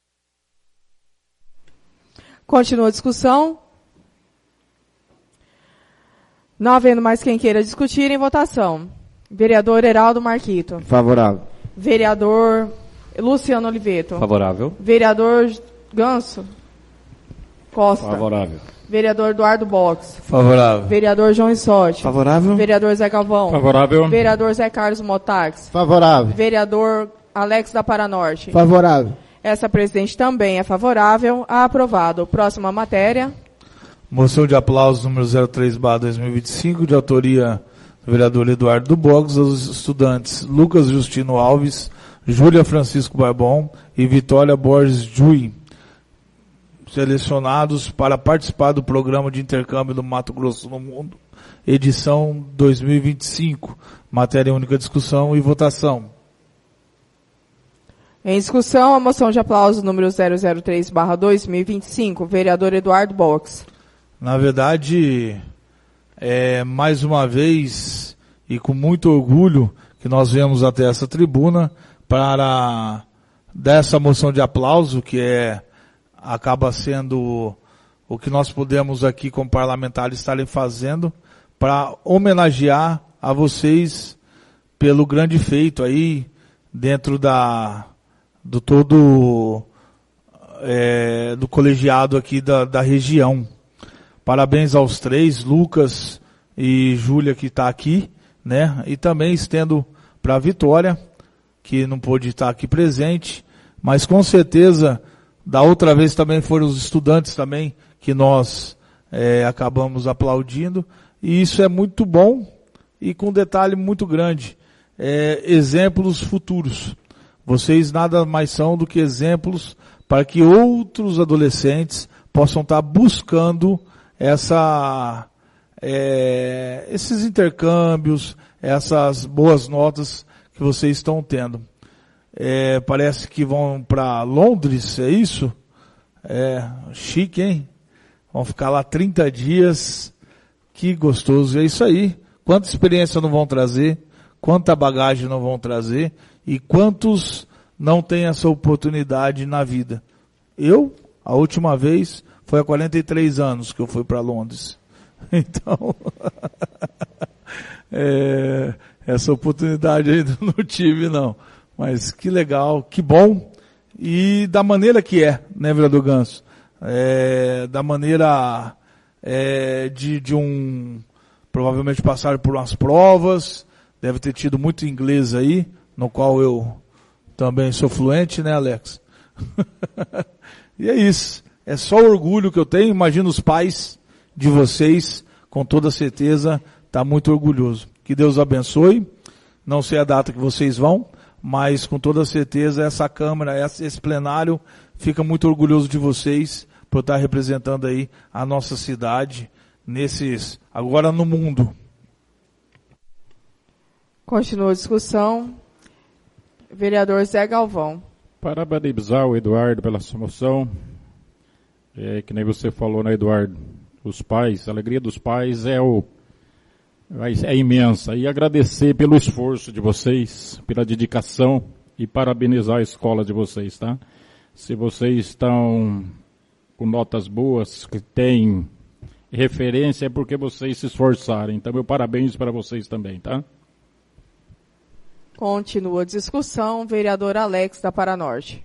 A: Continua a discussão. Não havendo mais quem queira discutir, em votação. Vereador Heraldo Marquito.
D: Favorável.
A: Vereador Luciano Oliveto.
I: Favorável.
A: Vereador Ganso Costa.
E: Favorável.
A: Vereador Eduardo Box.
B: Favorável.
A: Vereador João Issotti.
H: Favorável.
A: Vereador Zé Galvão.
E: Favorável.
A: Vereador Zé Carlos Motax.
F: Favorável.
A: Vereador Alex da Paranorte.
C: Favorável.
A: Essa presidente também é favorável. Aprovado. Próxima matéria.
B: Moção de aplauso número 03/2025, de autoria do vereador Eduardo Boggs, aos estudantes Lucas Justino Alves, Júlia Francisco Barbon e Vitória Borges Jui, selecionados para participar do programa de intercâmbio do Mato Grosso no Mundo, edição 2025. Matéria única, discussão e votação.
A: Em discussão, a moção de aplauso número 003/2025, vereador Eduardo Box.
B: Na verdade, mais uma vez, e com muito orgulho, que nós viemos até essa tribuna para dar essa moção de aplauso, que acaba sendo o que nós podemos aqui como parlamentares estarem fazendo, para homenagear a vocês pelo grande feito aí, dentro do todo, do colegiado aqui da região. Parabéns aos três, Lucas e Júlia, que está aqui, né? E também estendo para a Vitória, que não pôde estar aqui presente, mas com certeza, da outra vez também foram os estudantes também, que nós acabamos aplaudindo, e isso é muito bom, e com um detalhe muito grande, exemplos futuros. Vocês nada mais são do que exemplos para que outros adolescentes possam estar buscando esses intercâmbios, essas boas notas que vocês estão tendo. Parece que vão para Londres, é isso? Chique, hein? Vão ficar lá 30 dias, que gostoso, é isso aí. Quanta experiência não vão trazer, quanta bagagem não vão trazer, e quantos não têm essa oportunidade na vida. Eu, a última vez, foi há 43 anos que eu fui para Londres. Então, essa oportunidade ainda não tive, não. Mas que legal, que bom. E da maneira que né, vereador Ganso? Da maneira provavelmente passaram por umas provas, deve ter tido muito inglês aí, no qual eu também sou fluente, né, Alex? E é isso. É só orgulho que eu tenho. Imagino os pais de vocês, com toda certeza, tá muito orgulhoso. Que Deus abençoe. Não sei a data que vocês vão, mas com toda certeza essa Câmara, esse plenário, fica muito orgulhoso de vocês por estar representando aí a nossa cidade agora no mundo.
A: Continua a discussão. Vereador Zé Galvão.
E: Parabenizar o Eduardo pela sua moção. Que nem você falou, né, Eduardo? Os pais, a alegria dos pais é imensa. E agradecer pelo esforço de vocês, pela dedicação, e parabenizar a escola de vocês, tá? Se vocês estão com notas boas, que têm referência, é porque vocês se esforçaram. Então, meu parabéns para vocês também, tá?
A: Continua a discussão. Vereador Alex da Paranorte.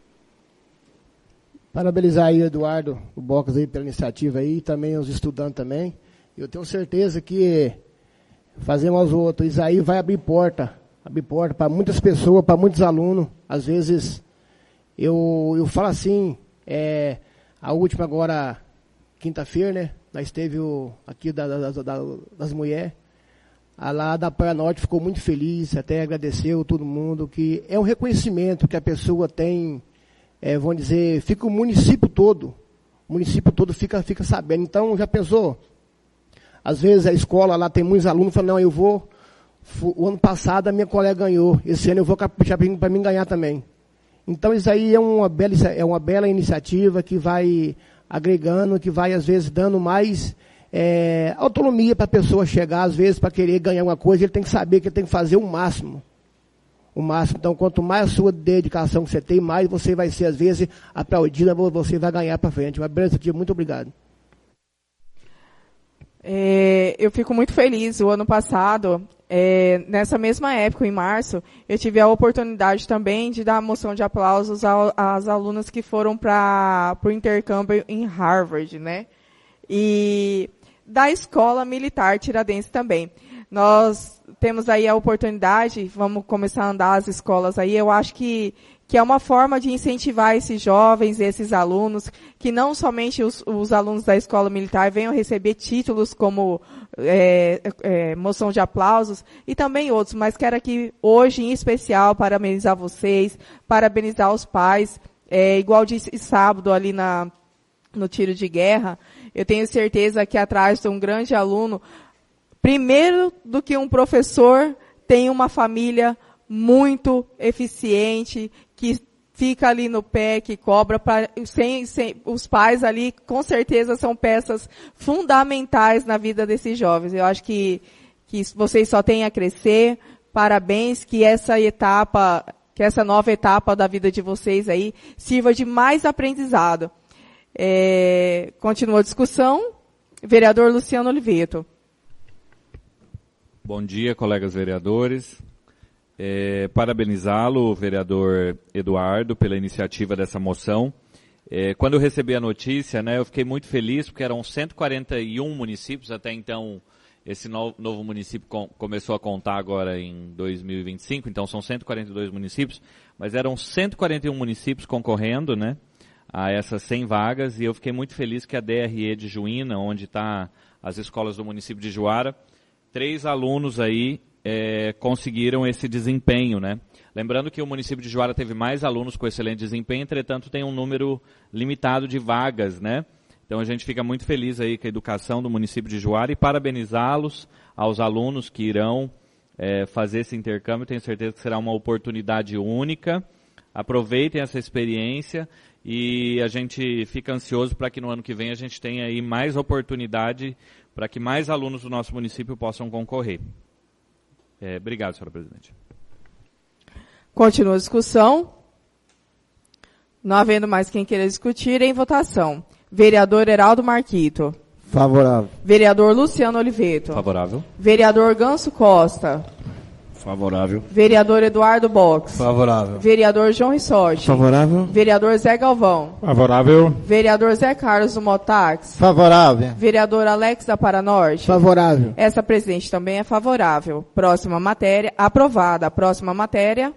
C: Parabenizar aí o Eduardo, o Bocas aí pela iniciativa aí, e também os estudantes também. Eu tenho certeza que fazemos aos outros, isso aí vai abrir porta para muitas pessoas, para muitos alunos. Às vezes, eu falo assim, a última agora, quinta-feira, né, nós teve aqui das mulheres, a lá da Praia Norte ficou muito feliz, até agradeceu todo mundo, que é um reconhecimento que a pessoa tem. Vamos dizer, fica o município todo fica sabendo. Então, já pensou? Às vezes a escola lá tem muitos alunos, falam, não, o ano passado a minha colega ganhou, esse ano eu vou caprichar para mim ganhar também. Então, isso aí é uma bela iniciativa que vai agregando, que vai às vezes dando mais autonomia para a pessoa chegar, às vezes, para querer ganhar uma coisa, ele tem que saber que ele tem que fazer o máximo. O máximo. Então, quanto mais a sua dedicação que você tem, mais você vai ser, às vezes, aplaudida, você vai ganhar para frente. Mas, beleza, tia, muito obrigado.
A: Eu fico muito feliz. O ano passado, nessa mesma época, em março, eu tive a oportunidade também de dar a moção de aplausos às alunas que foram para o intercâmbio em Harvard, né? E da Escola Militar Tiradentes também. Nós temos aí a oportunidade, vamos começar a andar as escolas aí, eu acho que é uma forma de incentivar esses jovens, esses alunos, que não somente os alunos da Escola Militar venham receber títulos como moção de aplausos e também outros, mas quero aqui hoje em especial parabenizar vocês, parabenizar os pais, igual disse sábado ali no tiro de guerra, eu tenho certeza que atrás de um grande aluno, primeiro do que um professor, tem uma família muito eficiente, que fica ali no pé, que cobra, sem os pais ali, com certeza são peças fundamentais na vida desses jovens. Eu acho que vocês só têm a crescer, parabéns, que essa nova etapa da vida de vocês aí sirva de mais aprendizado. Continua a discussão. Vereador Luciano Oliveto.
I: Bom dia, colegas vereadores. Parabenizá-lo, vereador Eduardo, pela iniciativa dessa moção. Quando eu recebi a notícia, né, eu fiquei muito feliz, porque eram 141 municípios, até então esse novo município começou a contar agora em 2025, então são 142 municípios, mas eram 141 municípios concorrendo, né, a essas 100 vagas, e eu fiquei muito feliz que a DRE de Juína, onde está as escolas do município de Juara, 3 alunos aí conseguiram esse desempenho, né? Lembrando que o município de Juara teve mais alunos com excelente desempenho, entretanto tem um número limitado de vagas, né? Então a gente fica muito feliz aí com a educação do município de Juara e parabenizá-los aos alunos que irão fazer esse intercâmbio. Tenho certeza que será uma oportunidade única. Aproveitem essa experiência e a gente fica ansioso para que no ano que vem a gente tenha aí mais oportunidade para que mais alunos do nosso município possam concorrer. Obrigado, senhora presidente.
A: Continua a discussão. Não havendo mais quem queira discutir, em votação. Vereador Heraldo Marquito.
D: Favorável.
A: Vereador Luciano Oliveto.
I: Favorável.
A: Vereador Ganso Costa.
G: Favorável.
A: Vereador Eduardo Box.
B: Favorável.
A: Vereador João Rissotti.
H: Favorável.
A: Vereador Zé Galvão.
E: Favorável.
A: Vereador Zé Carlos do Motax.
F: Favorável.
A: Vereador Alex da Paranorte.
C: Favorável.
A: Essa presidente também é favorável. Próxima matéria. Aprovada. Próxima matéria.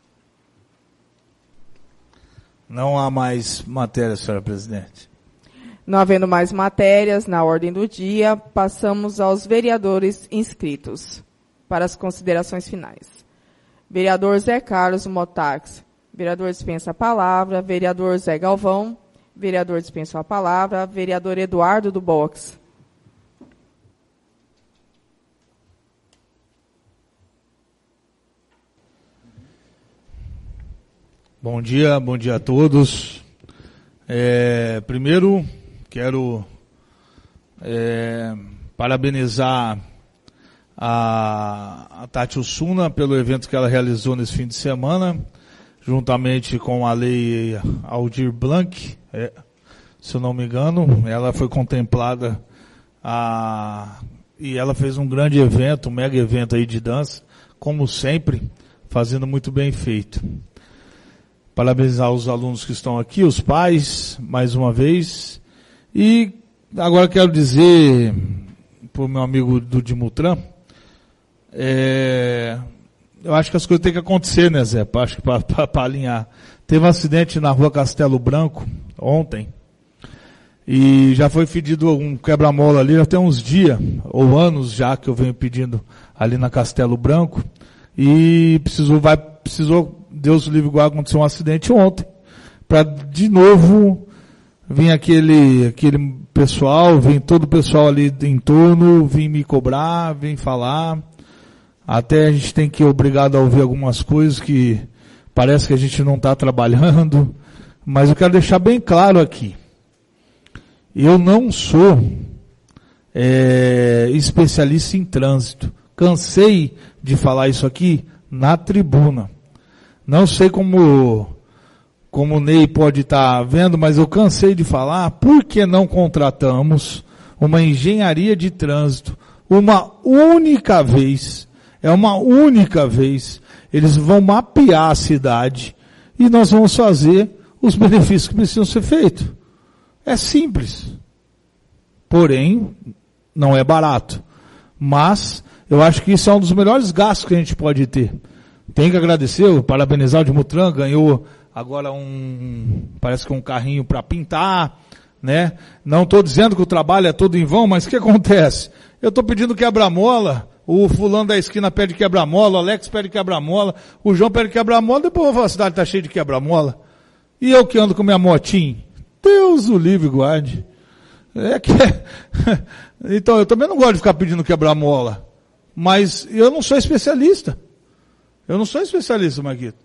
B: Não há mais matéria, senhora presidente.
A: Não havendo mais matérias na ordem do dia, passamos aos vereadores inscritos para as considerações finais. Vereador Zé Carlos Motax. Vereador dispensa a palavra. Vereador Zé Galvão. Vereador dispensa a palavra. Vereador Eduardo do Box.
B: Bom dia a todos. Primeiro, quero parabenizar a Tati Ussuna pelo evento que ela realizou nesse fim de semana, juntamente com a Lei Aldir Blanc, se eu não me engano, ela foi contemplada e ela fez um grande evento, um mega evento aí de dança, como sempre, fazendo muito bem feito. Parabenizar os alunos que estão aqui, os pais, mais uma vez. E agora quero dizer para o meu amigo do Dimutran, eu acho que as coisas têm que acontecer, né, Zé? Acho que para alinhar. Teve um acidente na rua Castelo Branco, ontem, e já foi pedido um quebra-mola ali, já tem uns dias, ou anos já, que eu venho pedindo ali na Castelo Branco, e precisou Deus livre igual aconteceu um acidente ontem, para de novo vir aquele pessoal, vem todo o pessoal ali em torno, vir me cobrar, vir falar, até a gente tem que ir obrigado a ouvir algumas coisas que parece que a gente não está trabalhando, mas eu quero deixar bem claro aqui, eu não sou especialista em trânsito. Cansei de falar isso aqui na tribuna. Não sei como o Ney pode estar vendo, mas eu cansei de falar, por que não contratamos uma engenharia de trânsito uma única vez? É uma única vez. Eles vão mapear a cidade e nós vamos fazer os benefícios que precisam ser feitos. É simples. Porém, não é barato. Mas eu acho que isso é um dos melhores gastos que a gente pode ter. Tem que agradecer, parabenizar o Dimutran, ganhou agora parece que um carrinho para pintar, né? Não estou dizendo que o trabalho é todo em vão, mas o que acontece? Eu estou pedindo quebra-mola, o fulano da esquina pede quebra-mola, o Alex pede quebra-mola, o João pede quebra-mola, depois eu vou falar, a cidade está cheia de quebra-mola. E eu que ando com minha motinha, Deus o livre guarde. Então, eu também não gosto de ficar pedindo quebra-mola, mas eu não sou especialista. Eu não sou especialista, Marquito.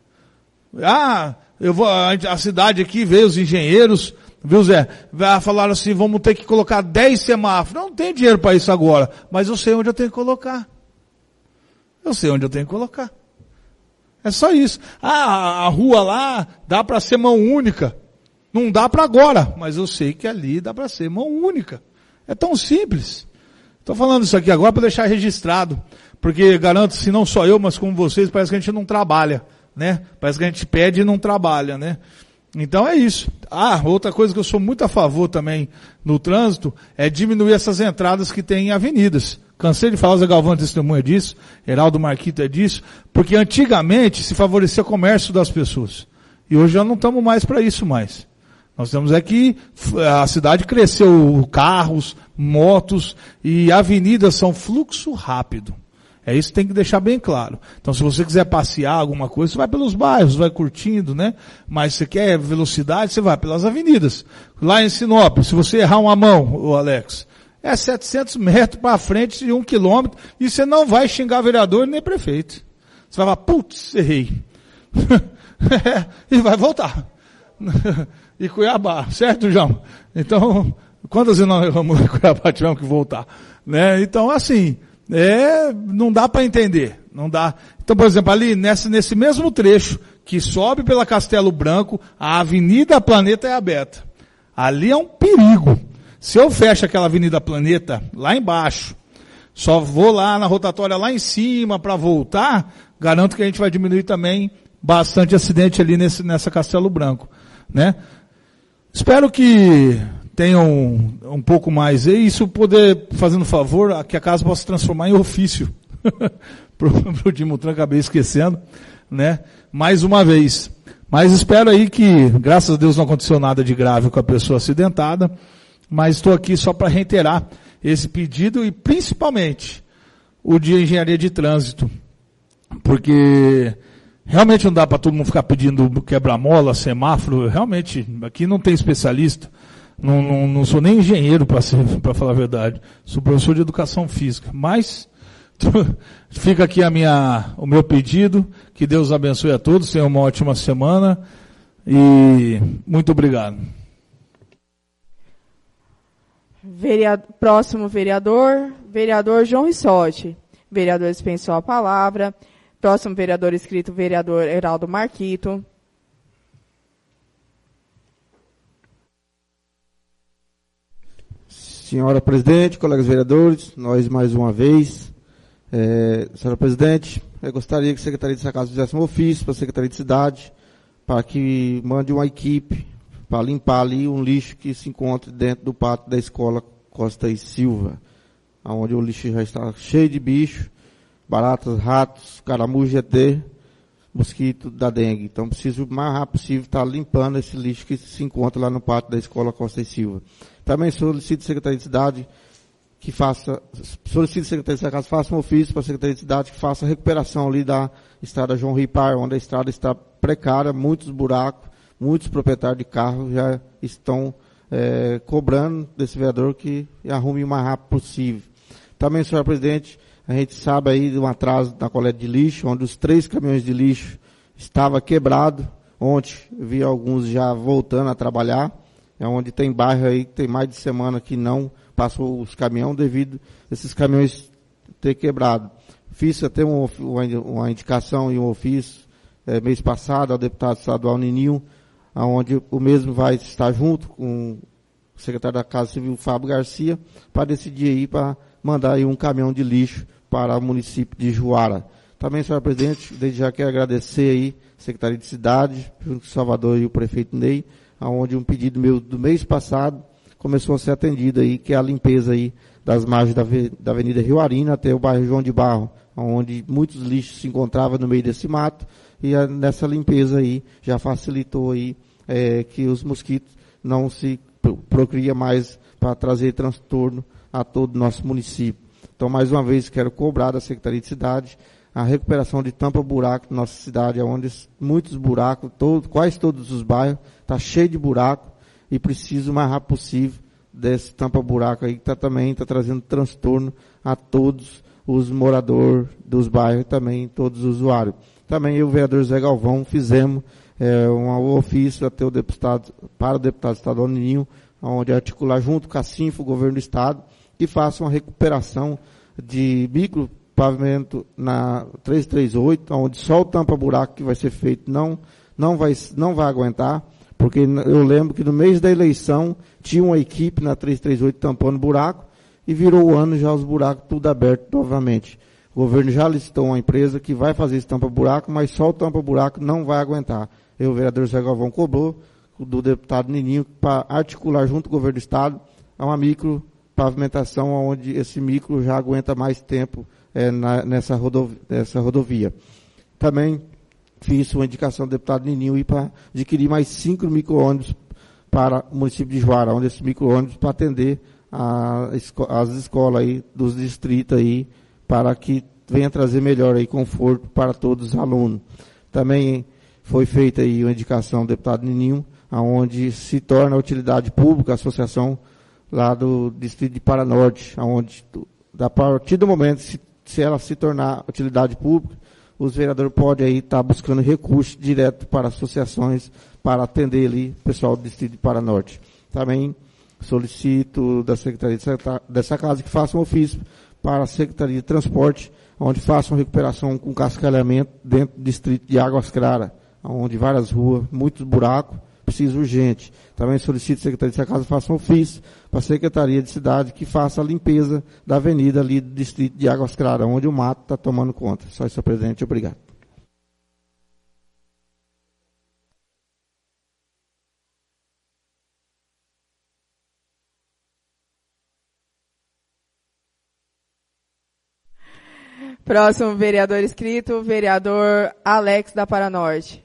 B: A cidade aqui veio os engenheiros, viu, Zé? Falaram assim, vamos ter que colocar 10 semáforos. Não tem dinheiro para isso agora, mas eu sei onde eu tenho que colocar. Eu sei onde eu tenho que colocar. É só isso. A rua lá dá para ser mão única. Não dá para agora, mas eu sei que ali dá para ser mão única. É tão simples. Estou falando isso aqui agora para deixar registrado, porque garanto, se não só eu, mas como vocês, parece que a gente não trabalha, né? Parece que a gente pede e não trabalha, né? Então é isso. Outra coisa que eu sou muito a favor também no trânsito é diminuir essas entradas que tem em avenidas. Cansei de falar, o Zé Galvão testemunha disso, Heraldo Marquito é disso, porque antigamente se favorecia o comércio das pessoas. E hoje já não estamos mais para isso mais. Nós temos que a cidade cresceu, carros, motos e avenidas são fluxo rápido. É isso que tem que deixar bem claro. Então, se você quiser passear alguma coisa, você vai pelos bairros, vai curtindo, né? Mas se você quer velocidade, você vai pelas avenidas. Lá em Sinop, se você errar uma mão, ô Alex, é 700 metros para frente de 1 quilômetro e você não vai xingar vereador nem prefeito. Você vai falar, putz, errei. E vai voltar. E Cuiabá, certo, João? Então, quantas vezes nós erramos em Cuiabá, tivemos que voltar? Né? Então, assim, não dá para entender. Não dá. Então, por exemplo, ali, nesse mesmo trecho, que sobe pela Castelo Branco, a Avenida Planeta é aberta. Ali é um perigo. Se eu fecho aquela Avenida Planeta, lá embaixo, só vou lá na rotatória lá em cima para voltar, garanto que a gente vai diminuir também bastante acidente ali nessa Castelo Branco, né? Espero que tenham um pouco mais, e isso poder, fazendo favor, que a casa possa se transformar em ofício. Pro Dimutran, acabei esquecendo, né? Mais uma vez. Mas espero aí que, graças a Deus, não aconteceu nada de grave com a pessoa acidentada, mas estou aqui só para reiterar esse pedido e principalmente o de engenharia de trânsito, porque realmente não dá para todo mundo ficar pedindo quebra-mola, semáforo. Realmente, aqui não tem especialista. Não sou nem engenheiro, para falar a verdade. Sou professor de educação física. Mas fica aqui o meu pedido. Que Deus abençoe a todos. Tenham uma ótima semana. E muito obrigado.
A: Próximo vereador João Rissotti. Vereador dispensou a palavra. Próximo vereador inscrito, vereador Heraldo Marquito.
D: Senhora Presidente, colegas vereadores, nós mais uma vez. Senhora Presidente, eu gostaria que a Secretaria de Casa fizesse um ofício para a Secretaria de Cidade, para que mande uma equipe para limpar ali um lixo que se encontra dentro do pátio da escola Costa e Silva, onde o lixo já está cheio de bicho, baratas, ratos, caramujo, ET, mosquito da dengue. Então, preciso o mais rápido possível estar limpando esse lixo que se encontra lá no pátio da escola Costa e Silva. Também solicito à Secretaria de Cidade que faça um ofício para a Secretaria de Cidade que faça a recuperação ali da estrada João Ripar, onde a estrada está precária, muitos buracos, muitos proprietários de carros já estão cobrando desse vereador que arrume o mais rápido possível. Também, senhora Presidente, a gente sabe aí de um atraso na coleta de lixo, onde os 3 caminhões de lixo estavam quebrados. Ontem vi alguns já voltando a trabalhar. É onde tem bairro aí que tem mais de semana que não passou os caminhões devido a esses caminhões ter quebrado. Fiz até uma indicação e um ofício mês passado ao deputado estadual Nininho, onde o mesmo vai estar junto com o secretário da Casa Civil, Fábio Garcia, para decidir aí, para mandar aí um caminhão de lixo para o município de Juara. Também, senhor presidente, desde já quero agradecer aí a Secretaria de Cidade, junto com o Salvador e o prefeito Ney, onde um pedido meu do mês passado começou a ser atendido aí, que é a limpeza aí das margens da Avenida Rio Arina até o bairro João de Barro, onde muitos lixos se encontravam no meio desse mato, e nessa limpeza aí já facilitou aí que os mosquitos não se procriam mais para trazer transtorno a todo o nosso município. Então, mais uma vez, quero cobrar da Secretaria de Cidade a recuperação de tampa-buraco na nossa cidade, onde muitos buracos, quase todos os bairros, está cheio de buraco e precisa o mais rápido possível desse tampa-buraco aí, que também está trazendo transtorno a todos os moradores dos bairros e também todos os usuários. Também eu e o vereador Zé Galvão fizemos um ofício até para o deputado estadual Nininho, onde articular junto com a Sinfo, o governo do estado, que faça uma recuperação de micropavimento na 338, onde só o tampa-buraco que vai ser feito não vai aguentar, porque eu lembro que no mês da eleição tinha uma equipe na 338 tampando buraco e virou o ano já os buracos tudo aberto novamente. O governo já listou uma empresa que vai fazer esse tampa-buraco, mas só o tampa-buraco não vai aguentar. O vereador Zé Galvão cobrou do deputado Nininho para articular junto com o governo do estado uma micropavimentação onde esse micro já aguenta mais tempo nessa rodovia. Também fiz uma indicação do deputado Nininho ir para adquirir mais 5 micro-ônibus para o município de Juara, onde esse micro-ônibus para atender as escolas aí dos distritos aí, para que venha trazer melhor aí conforto para todos os alunos. Também foi feita aí uma indicação do deputado Nininho, onde se torna a utilidade pública a associação lá do distrito de Paranorte, onde a partir do momento se ela se tornar utilidade pública, os vereadores podem aí estar buscando recursos direto para associações para atender ali o pessoal do distrito de Paranorte. Também solicito da Secretaria dessa casa que faça um ofício para a Secretaria de Transporte, onde faça uma recuperação com cascalhamento dentro do distrito de Águas Claras, onde várias ruas, muitos buracos, precisa urgente. Também solicito a Secretaria dessa casa faça um ofício para a Secretaria de Cidade que faça a limpeza da avenida ali do distrito de Águas Claras, onde o mato está tomando conta. Só isso, senhor presidente. Obrigado.
A: Próximo vereador inscrito, vereador Alex da Paranorte.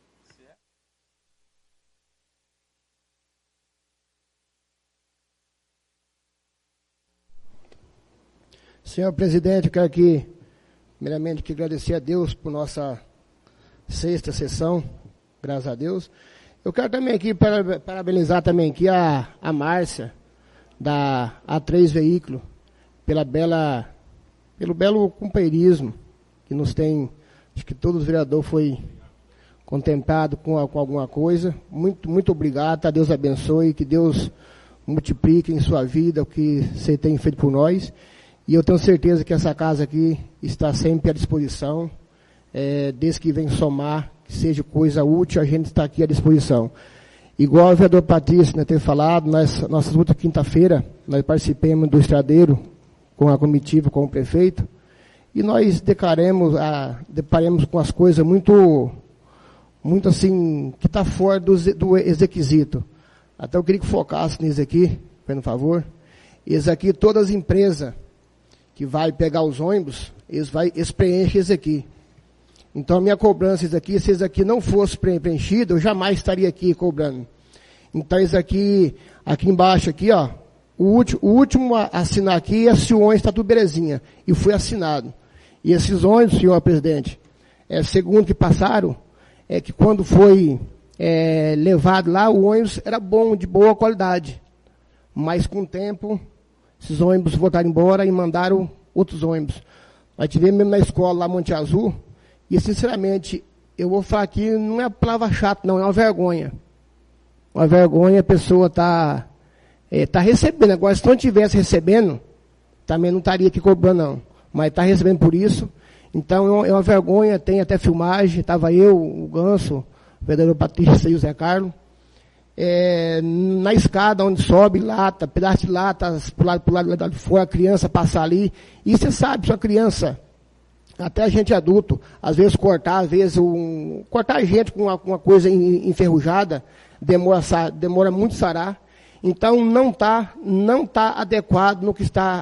C: Senhor presidente, eu quero aqui, primeiramente, agradecer a Deus por nossa 6ª sessão, graças a Deus. Eu quero também aqui parabenizar também aqui a Márcia, da A3 Veículo, pelo belo companheirismo que nos tem, acho que todos os vereadores foi contemplado com alguma coisa. Muito, muito obrigado, Deus abençoe, que Deus multiplique em sua vida o que você tem feito por nós. E eu tenho certeza que essa casa aqui está sempre à disposição, desde que vem somar, que seja coisa útil, a gente está aqui à disposição. Igual o vereador Patrício ter falado, nossa última quinta-feira, nós participamos do estradeiro com a comitiva, com o prefeito, e nós deparemos com as coisas muito assim, que está fora do requisito. Até eu queria que focasse nisso aqui, por favor. Isso aqui, todas as empresas que vai pegar os ônibus, eles preenchem isso aqui. Então, a minha cobrança, isso aqui, se isso aqui não fosse preenchido, eu jamais estaria aqui cobrando. Então, isso aqui embaixo, aqui, ó, o último a assinar aqui é se o ônibus está tudo belezinha, e foi assinado. E esses ônibus, senhor presidente, segundo que passaram, que quando foi levado lá, o ônibus era bom, de boa qualidade. Mas, com o tempo, esses ônibus voltaram embora e mandaram outros ônibus. Nós tivemos mesmo na escola lá, Monte Azul, e sinceramente, eu vou falar aqui, não é palavra chata, não, é uma vergonha. Uma vergonha a pessoa estar Está recebendo. Agora, se não estivesse recebendo, também não estaria aqui cobrando, não. Mas está recebendo por isso. Então, é uma vergonha, tem até filmagem. Estava eu, o Ganso, o vereador Patrícia e o Zé Carlos. Na escada onde sobe lata, pedaço de lata, pro lado de fora, a criança passar ali. E você sabe, sua criança, até a gente adulto, às vezes cortar, cortar a gente com uma coisa enferrujada, demora muito sarar. Então não tá adequado no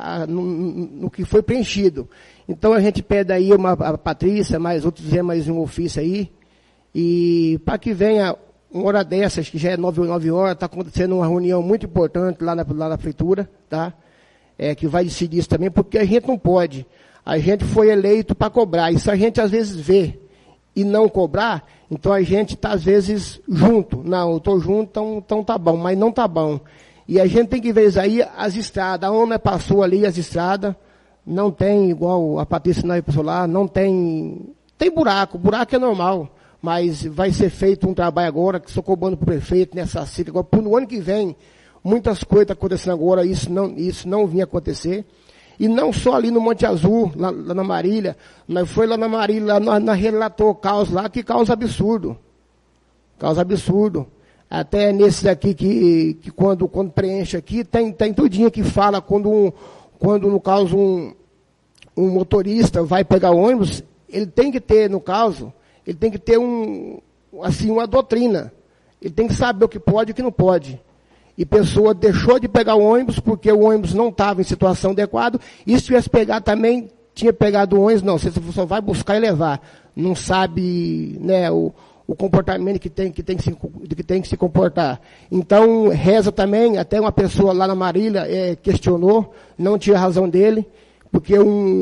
C: que foi preenchido. Então a gente pede aí a Patrícia, mais outros dizer mais um ofício aí, e para que venha uma hora dessas, que já é 9 horas, está acontecendo uma reunião muito importante lá na prefeitura, tá? Que vai decidir isso também, porque a gente não pode. A gente foi eleito para cobrar, e se a gente às vezes vê e não cobrar, então a gente está às vezes junto. Não, eu estou junto, então tá bom, mas não tá bom. E a gente tem que ver aí as estradas, a ONU passou ali as estradas, não tem, igual a Patrícia não passou lá, não tem buraco é normal. Mas vai ser feito um trabalho agora, que estou cobrando para o prefeito nessa cita. Agora, no ano que vem, muitas coisas estão acontecendo agora, isso não vinha acontecer. E não só ali no Monte Azul, lá na Marília, nós foi lá na Marília, nós relatou caos lá, que causa absurdo. Causa absurdo. Até nesse daqui que quando preenche aqui, tem tudinho que fala quando no caso um motorista vai pegar ônibus, ele tem que ter, no caso, ele tem que ter uma doutrina. Ele tem que saber o que pode e o que não pode. E pessoa deixou de pegar o ônibus porque o ônibus não estava em situação adequada. E se tivesse pegado também, tinha pegado o ônibus, não. Você só vai buscar e levar. Não sabe, né, o comportamento que tem que se comportar. Então, reza também, até uma pessoa lá na Marília questionou, não tinha razão dele, porque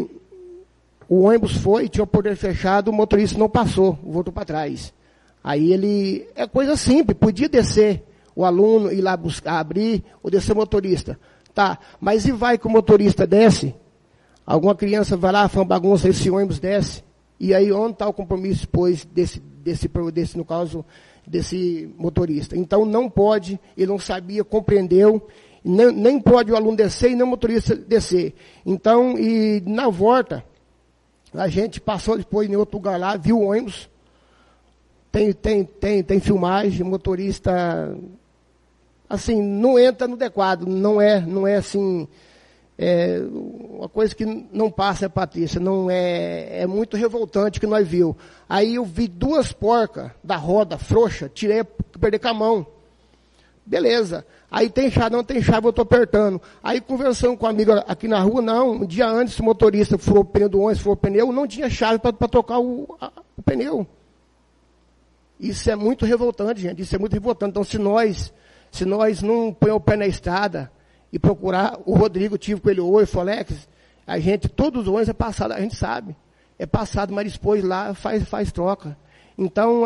C: o ônibus tinha o portão fechado, o motorista não passou, voltou para trás. Aí é coisa simples, podia descer o aluno, ir lá buscar, abrir, ou descer o motorista. Tá, mas e vai que o motorista desce, alguma criança vai lá, faz uma bagunça, esse ônibus desce, e aí onde está o compromisso depois no caso, desse motorista? Então não pode, ele não sabia, compreendeu, nem pode o aluno descer e nem o motorista descer. Então, e na volta, a gente passou depois em outro lugar lá, viu o ônibus, tem filmagem, motorista, assim, não entra no adequado, não é assim, uma coisa que não passa, Patrícia, não é muito revoltante que nós viu. Aí eu vi 2 porcas da roda frouxa, tirei, perder com a mão. Beleza. Aí tem chave, não tem chave, eu estou apertando. Aí conversando com um amigo aqui na rua, não, um dia antes o motorista furou o pneu do ônibus, furou o pneu, não tinha chave para trocar o pneu. Isso é muito revoltante, gente, isso é muito revoltante. Então, se nós não põe o pé na estrada e procurar, o Rodrigo, tive com ele hoje, falou, Alex, todos os ônibus é passado, a gente sabe, é passado, mas depois lá faz troca. Então,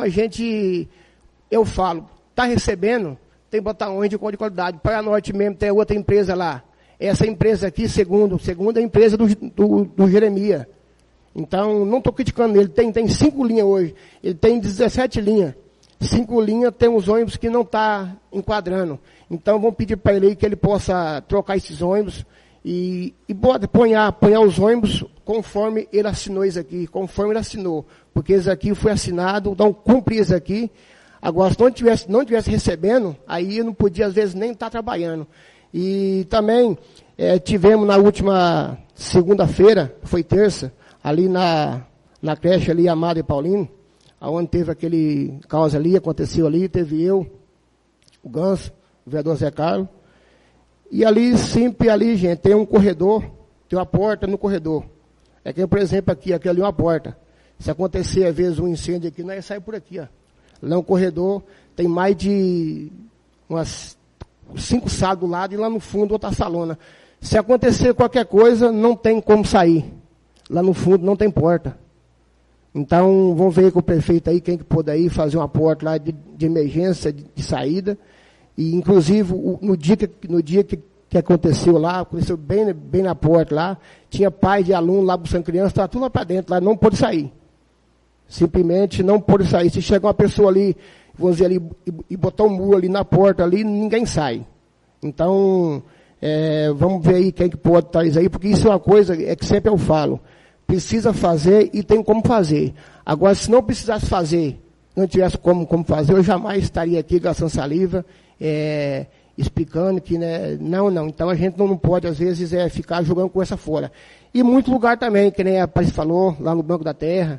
C: eu falo, está recebendo, tem que botar ônibus de qualidade. Para a Norte mesmo tem outra empresa lá. Essa empresa aqui, segundo a empresa do Jeremias. Então, não estou criticando ele. Tem 5 linhas hoje. Ele tem 17 linhas. 5 linhas tem uns ônibus que não está enquadrando. Então, vamos pedir para ele aí que ele possa trocar esses ônibus e apanhar os ônibus conforme ele assinou isso aqui. Conforme ele assinou. Porque isso aqui foi assinado, então cumprir isso aqui. Agora, se não tivesse recebendo, aí eu não podia, às vezes, nem estar trabalhando. E também tivemos na última segunda-feira, foi terça, ali na creche ali, Amado e Paulino, onde teve aquele caos ali, aconteceu ali, teve eu, o Ganso, o vereador Zé Carlos. E ali, sempre ali, gente, tem um corredor, tem uma porta no corredor. É que, por exemplo, aqui ali é uma porta. Se acontecer, às vezes, um incêndio aqui, nós saímos por aqui, ó. Lá no corredor, tem mais de umas 5 salas do lado e lá no fundo outra salona. Se acontecer qualquer coisa, não tem como sair. Lá no fundo não tem porta. Então, vamos ver com o prefeito aí, quem que pôde aí fazer uma porta lá de emergência, de saída. E, inclusive, no dia que aconteceu lá, aconteceu bem na porta lá, tinha pai de aluno lá buscando criança, estava tudo lá para dentro, lá não pôde sair. Simplesmente não pôde sair. Se chegar uma pessoa ali, vamos dizer ali, e botar um muro ali na porta ali, ninguém sai. Então, vamos ver aí quem que pode estar isso aí, porque isso é uma coisa que sempre eu falo. Precisa fazer e tem como fazer. Agora, se não precisasse fazer, não tivesse como fazer, eu jamais estaria aqui gastando saliva, explicando que, né, não. Então, a gente não pode, às vezes, ficar jogando conversa fora. E muito lugar também, que nem a Paris falou, lá no Banco da Terra,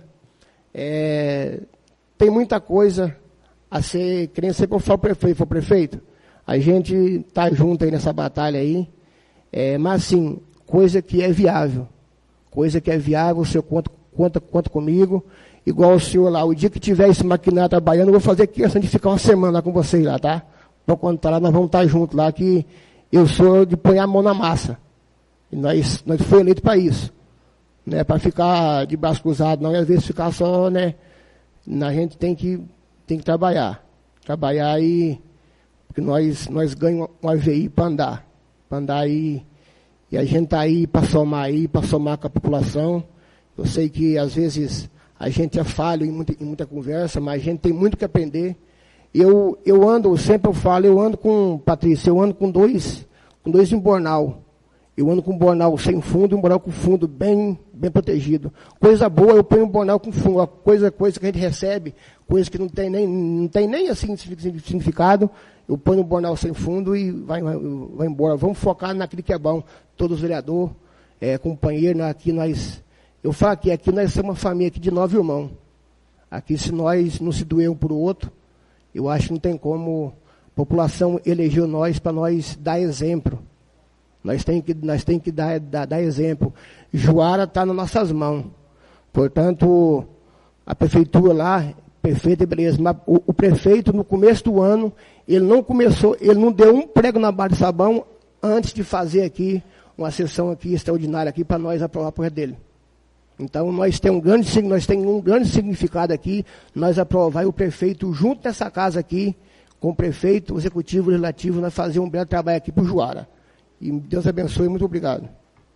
C: tem muita coisa a ser, que nem sempre eu falo for prefeito, a gente está junto aí nessa batalha aí, mas assim, coisa que é viável, o senhor conta comigo, igual o senhor lá, o dia que tiver esse maquinário trabalhando, eu vou fazer questão de ficar uma semana lá com vocês lá, tá? Para quando tá lá, nós vamos estar juntos lá, que eu sou de pôr a mão na massa. E nós fomos eleitos para isso. Né? Para ficar de braço cruzado, não, e às vezes ficar só, né? A gente tem que trabalhar. Trabalhar e porque nós ganhamos um AVI para andar aí, e a gente está aí para somar com a população. Eu sei que às vezes a gente é falho em muita conversa, mas a gente tem muito que aprender. Eu ando com, Patrícia, eu ando com dois embornal. Eu ando com um bornal sem fundo e um bornal com fundo bem protegido. Coisa boa, eu ponho um bornal com fundo. Coisa que a gente recebe, coisa que não tem nem assim significado, eu ponho um bornal sem fundo e vai embora. Vamos focar naquilo que é bom. Todos os vereadores, companheiros, aqui eu falo que aqui nós somos uma família aqui de 9 irmãos. Aqui, se nós não se doer um para o outro, eu acho que não tem como. A população elegeu nós para nós dar exemplo. Nós tem que dar exemplo. Juara está nas nossas mãos. Portanto, a prefeitura lá, perfeita e beleza. Mas o prefeito, no começo do ano, ele não deu um prego na barra de sabão antes de fazer aqui uma sessão aqui extraordinária aqui para nós aprovar o projeto dele. Então, nós temos um grande significado aqui, nós aprovar e o prefeito, junto nessa casa aqui, com o prefeito, o executivo, o legislativo, nós fazer um belo trabalho aqui para o Juara. E Deus abençoe, muito obrigado.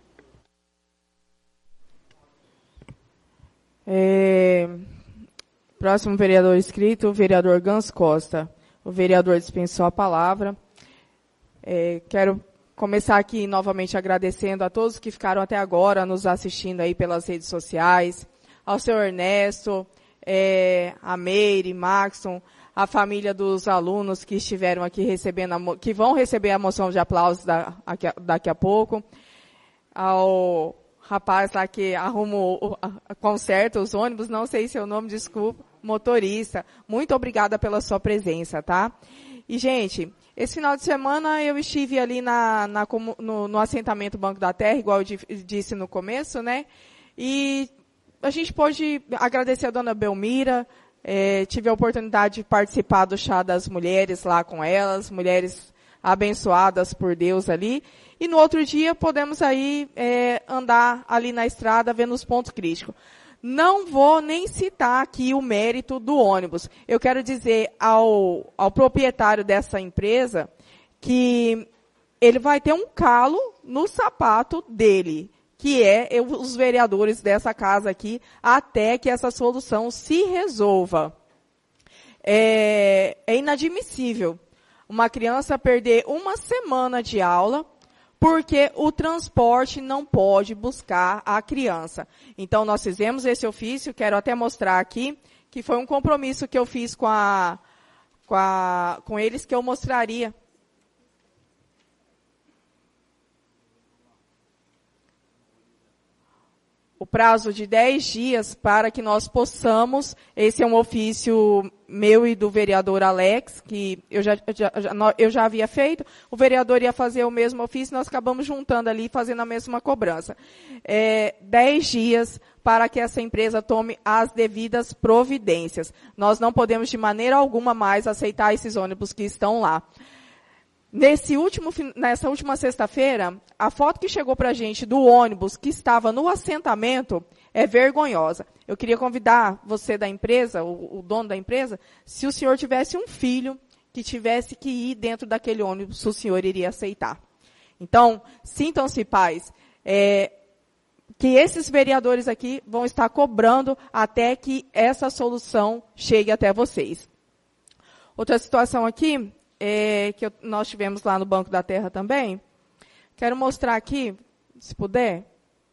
A: Próximo vereador inscrito, o vereador Gans Costa. O vereador dispensou a palavra. Quero começar aqui novamente agradecendo a todos que ficaram até agora nos assistindo aí pelas redes sociais, ao senhor Ernesto, a Meire, Maxon, a família dos alunos que estiveram aqui que vão receber a moção de aplausos daqui a pouco, ao rapaz lá que conserta os ônibus, não sei seu nome, desculpa, motorista. Muito obrigada pela sua presença, tá? E, gente, esse final de semana eu estive ali no assentamento Banco da Terra, igual eu disse no começo, né? E a gente pôde agradecer a dona Belmira, tive a oportunidade de participar do chá das mulheres lá com elas, mulheres abençoadas por Deus ali. E no outro dia podemos aí andar ali na estrada vendo os pontos críticos. Não vou nem citar aqui o mérito do ônibus. Eu quero dizer ao proprietário dessa empresa que ele vai ter um calo no sapato dele, que os vereadores dessa casa aqui, até que essa solução se resolva. É inadmissível uma criança perder uma semana de aula porque o transporte não pode buscar a criança. Então, nós fizemos esse ofício, quero até mostrar aqui, que foi um compromisso que eu fiz com eles, que eu mostraria. O prazo de 10 dias para que nós possamos, esse é um ofício meu e do vereador Alex, que eu já havia feito, o vereador ia fazer o mesmo ofício, nós acabamos juntando ali, fazendo a mesma cobrança. 10 dias para que essa empresa tome as devidas providências. Nós não podemos de maneira alguma mais aceitar esses ônibus que estão lá. Nessa última sexta-feira, a foto que chegou para a gente do ônibus que estava no assentamento é vergonhosa. Eu queria convidar você da empresa, o dono da empresa, se o senhor tivesse um filho que tivesse que ir dentro daquele ônibus, o senhor iria aceitar. Então, sintam-se pais, que esses vereadores aqui vão estar cobrando até que essa solução chegue até vocês. Outra situação aqui, nós tivemos lá no Banco da Terra também. Quero mostrar aqui, se puder.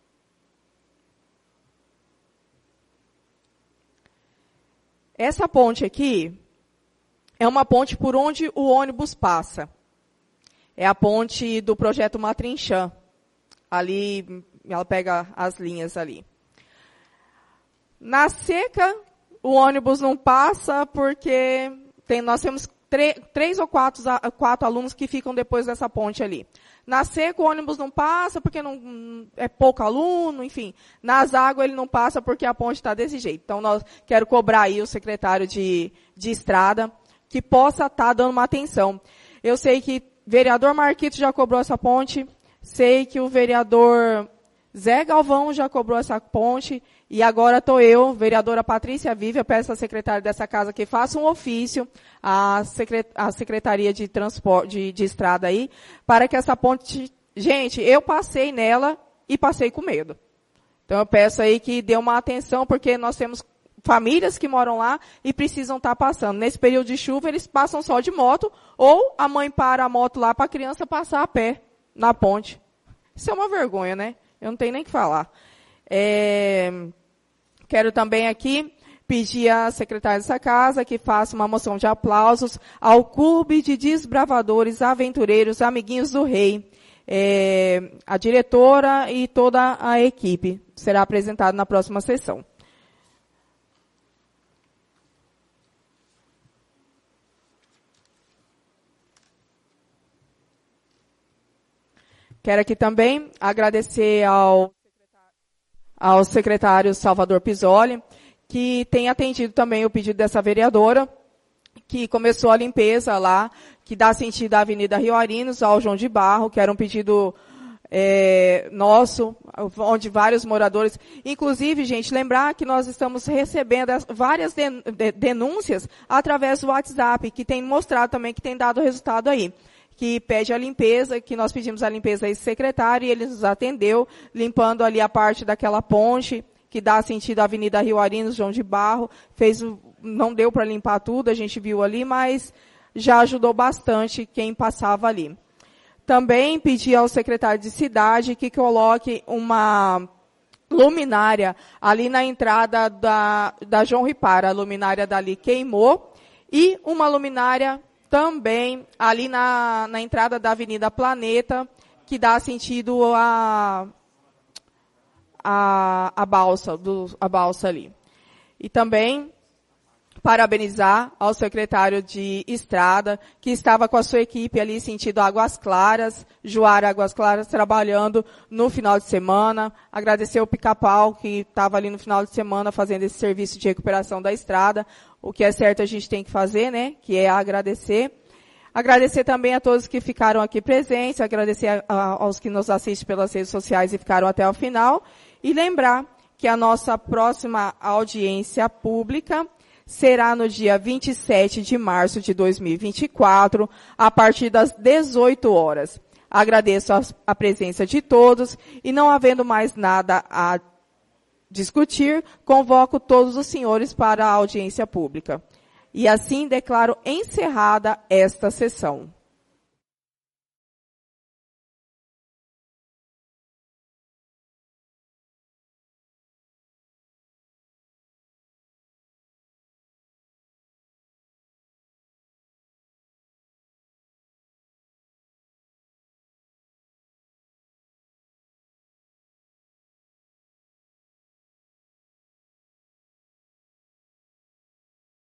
A: Essa ponte aqui é uma ponte por onde o ônibus passa. É a ponte do projeto Matrinchã. Ali, ela pega as linhas ali. Na seca, o ônibus não passa porque nós temos 3 ou 4 alunos que ficam depois dessa ponte ali. Na seca, o ônibus não passa porque é pouco aluno, enfim. Nas águas, ele não passa porque a ponte está desse jeito. Então, quero cobrar aí o secretário de estrada que possa estar dando uma atenção. Eu sei que o vereador Marquito já cobrou essa ponte, sei que o vereador Zé Galvão já cobrou essa ponte, e agora estou eu, vereadora Patrícia Vive, eu peço à secretária dessa casa que faça um ofício à Secretaria de Transporte, de Estrada aí, para que essa ponte... Gente, eu passei nela e passei com medo. Então eu peço aí que dê uma atenção, porque nós temos famílias que moram lá e precisam estar passando. Nesse período de chuva, eles passam só de moto, ou a mãe para a moto lá para a criança passar a pé na ponte. Isso é uma vergonha, né? Eu não tenho nem o que falar. Quero também aqui pedir à secretária dessa casa que faça uma moção de aplausos ao Clube de Desbravadores Aventureiros Amiguinhos do Rei. A diretora e toda a equipe será apresentado na próxima sessão. Quero aqui também agradecer ao secretário Salvador Pisoli, que tem atendido também o pedido dessa vereadora, que começou a limpeza lá, que dá sentido à Avenida Rio Arinos, ao João de Barro, que era um pedido nosso, onde vários moradores... Inclusive, gente, lembrar que nós estamos recebendo várias denúncias através do WhatsApp, que tem mostrado também que tem dado resultado aí, que pede a limpeza, que nós pedimos a limpeza a esse secretário, e ele nos atendeu, limpando ali a parte daquela ponte, que dá sentido à Avenida Rio Arinos, João de Barro. Não deu para limpar tudo, a gente viu ali, mas já ajudou bastante quem passava ali. Também pedi ao secretário de cidade que coloque uma luminária ali na entrada da João Ripara. A luminária dali queimou, e uma luminária também ali na entrada da Avenida Planeta, que dá sentido a balsa ali. E também parabenizar ao secretário de Estrada, que estava com a sua equipe ali sentido Águas Claras, Juara Águas Claras, trabalhando no final de semana. Agradecer o Pica-Pau, que estava ali no final de semana fazendo esse serviço de recuperação da estrada. O que é certo a gente tem que fazer, né? Que é agradecer. Agradecer também a todos que ficaram aqui presentes, agradecer aos que nos assistem pelas redes sociais e ficaram até o final. E lembrar que a nossa próxima audiência pública será no dia 27 de março de 2024, a partir das 18 horas. Agradeço a presença de todos e, não havendo mais nada a discutir, convoco todos os senhores para a audiência pública. E assim declaro encerrada esta sessão.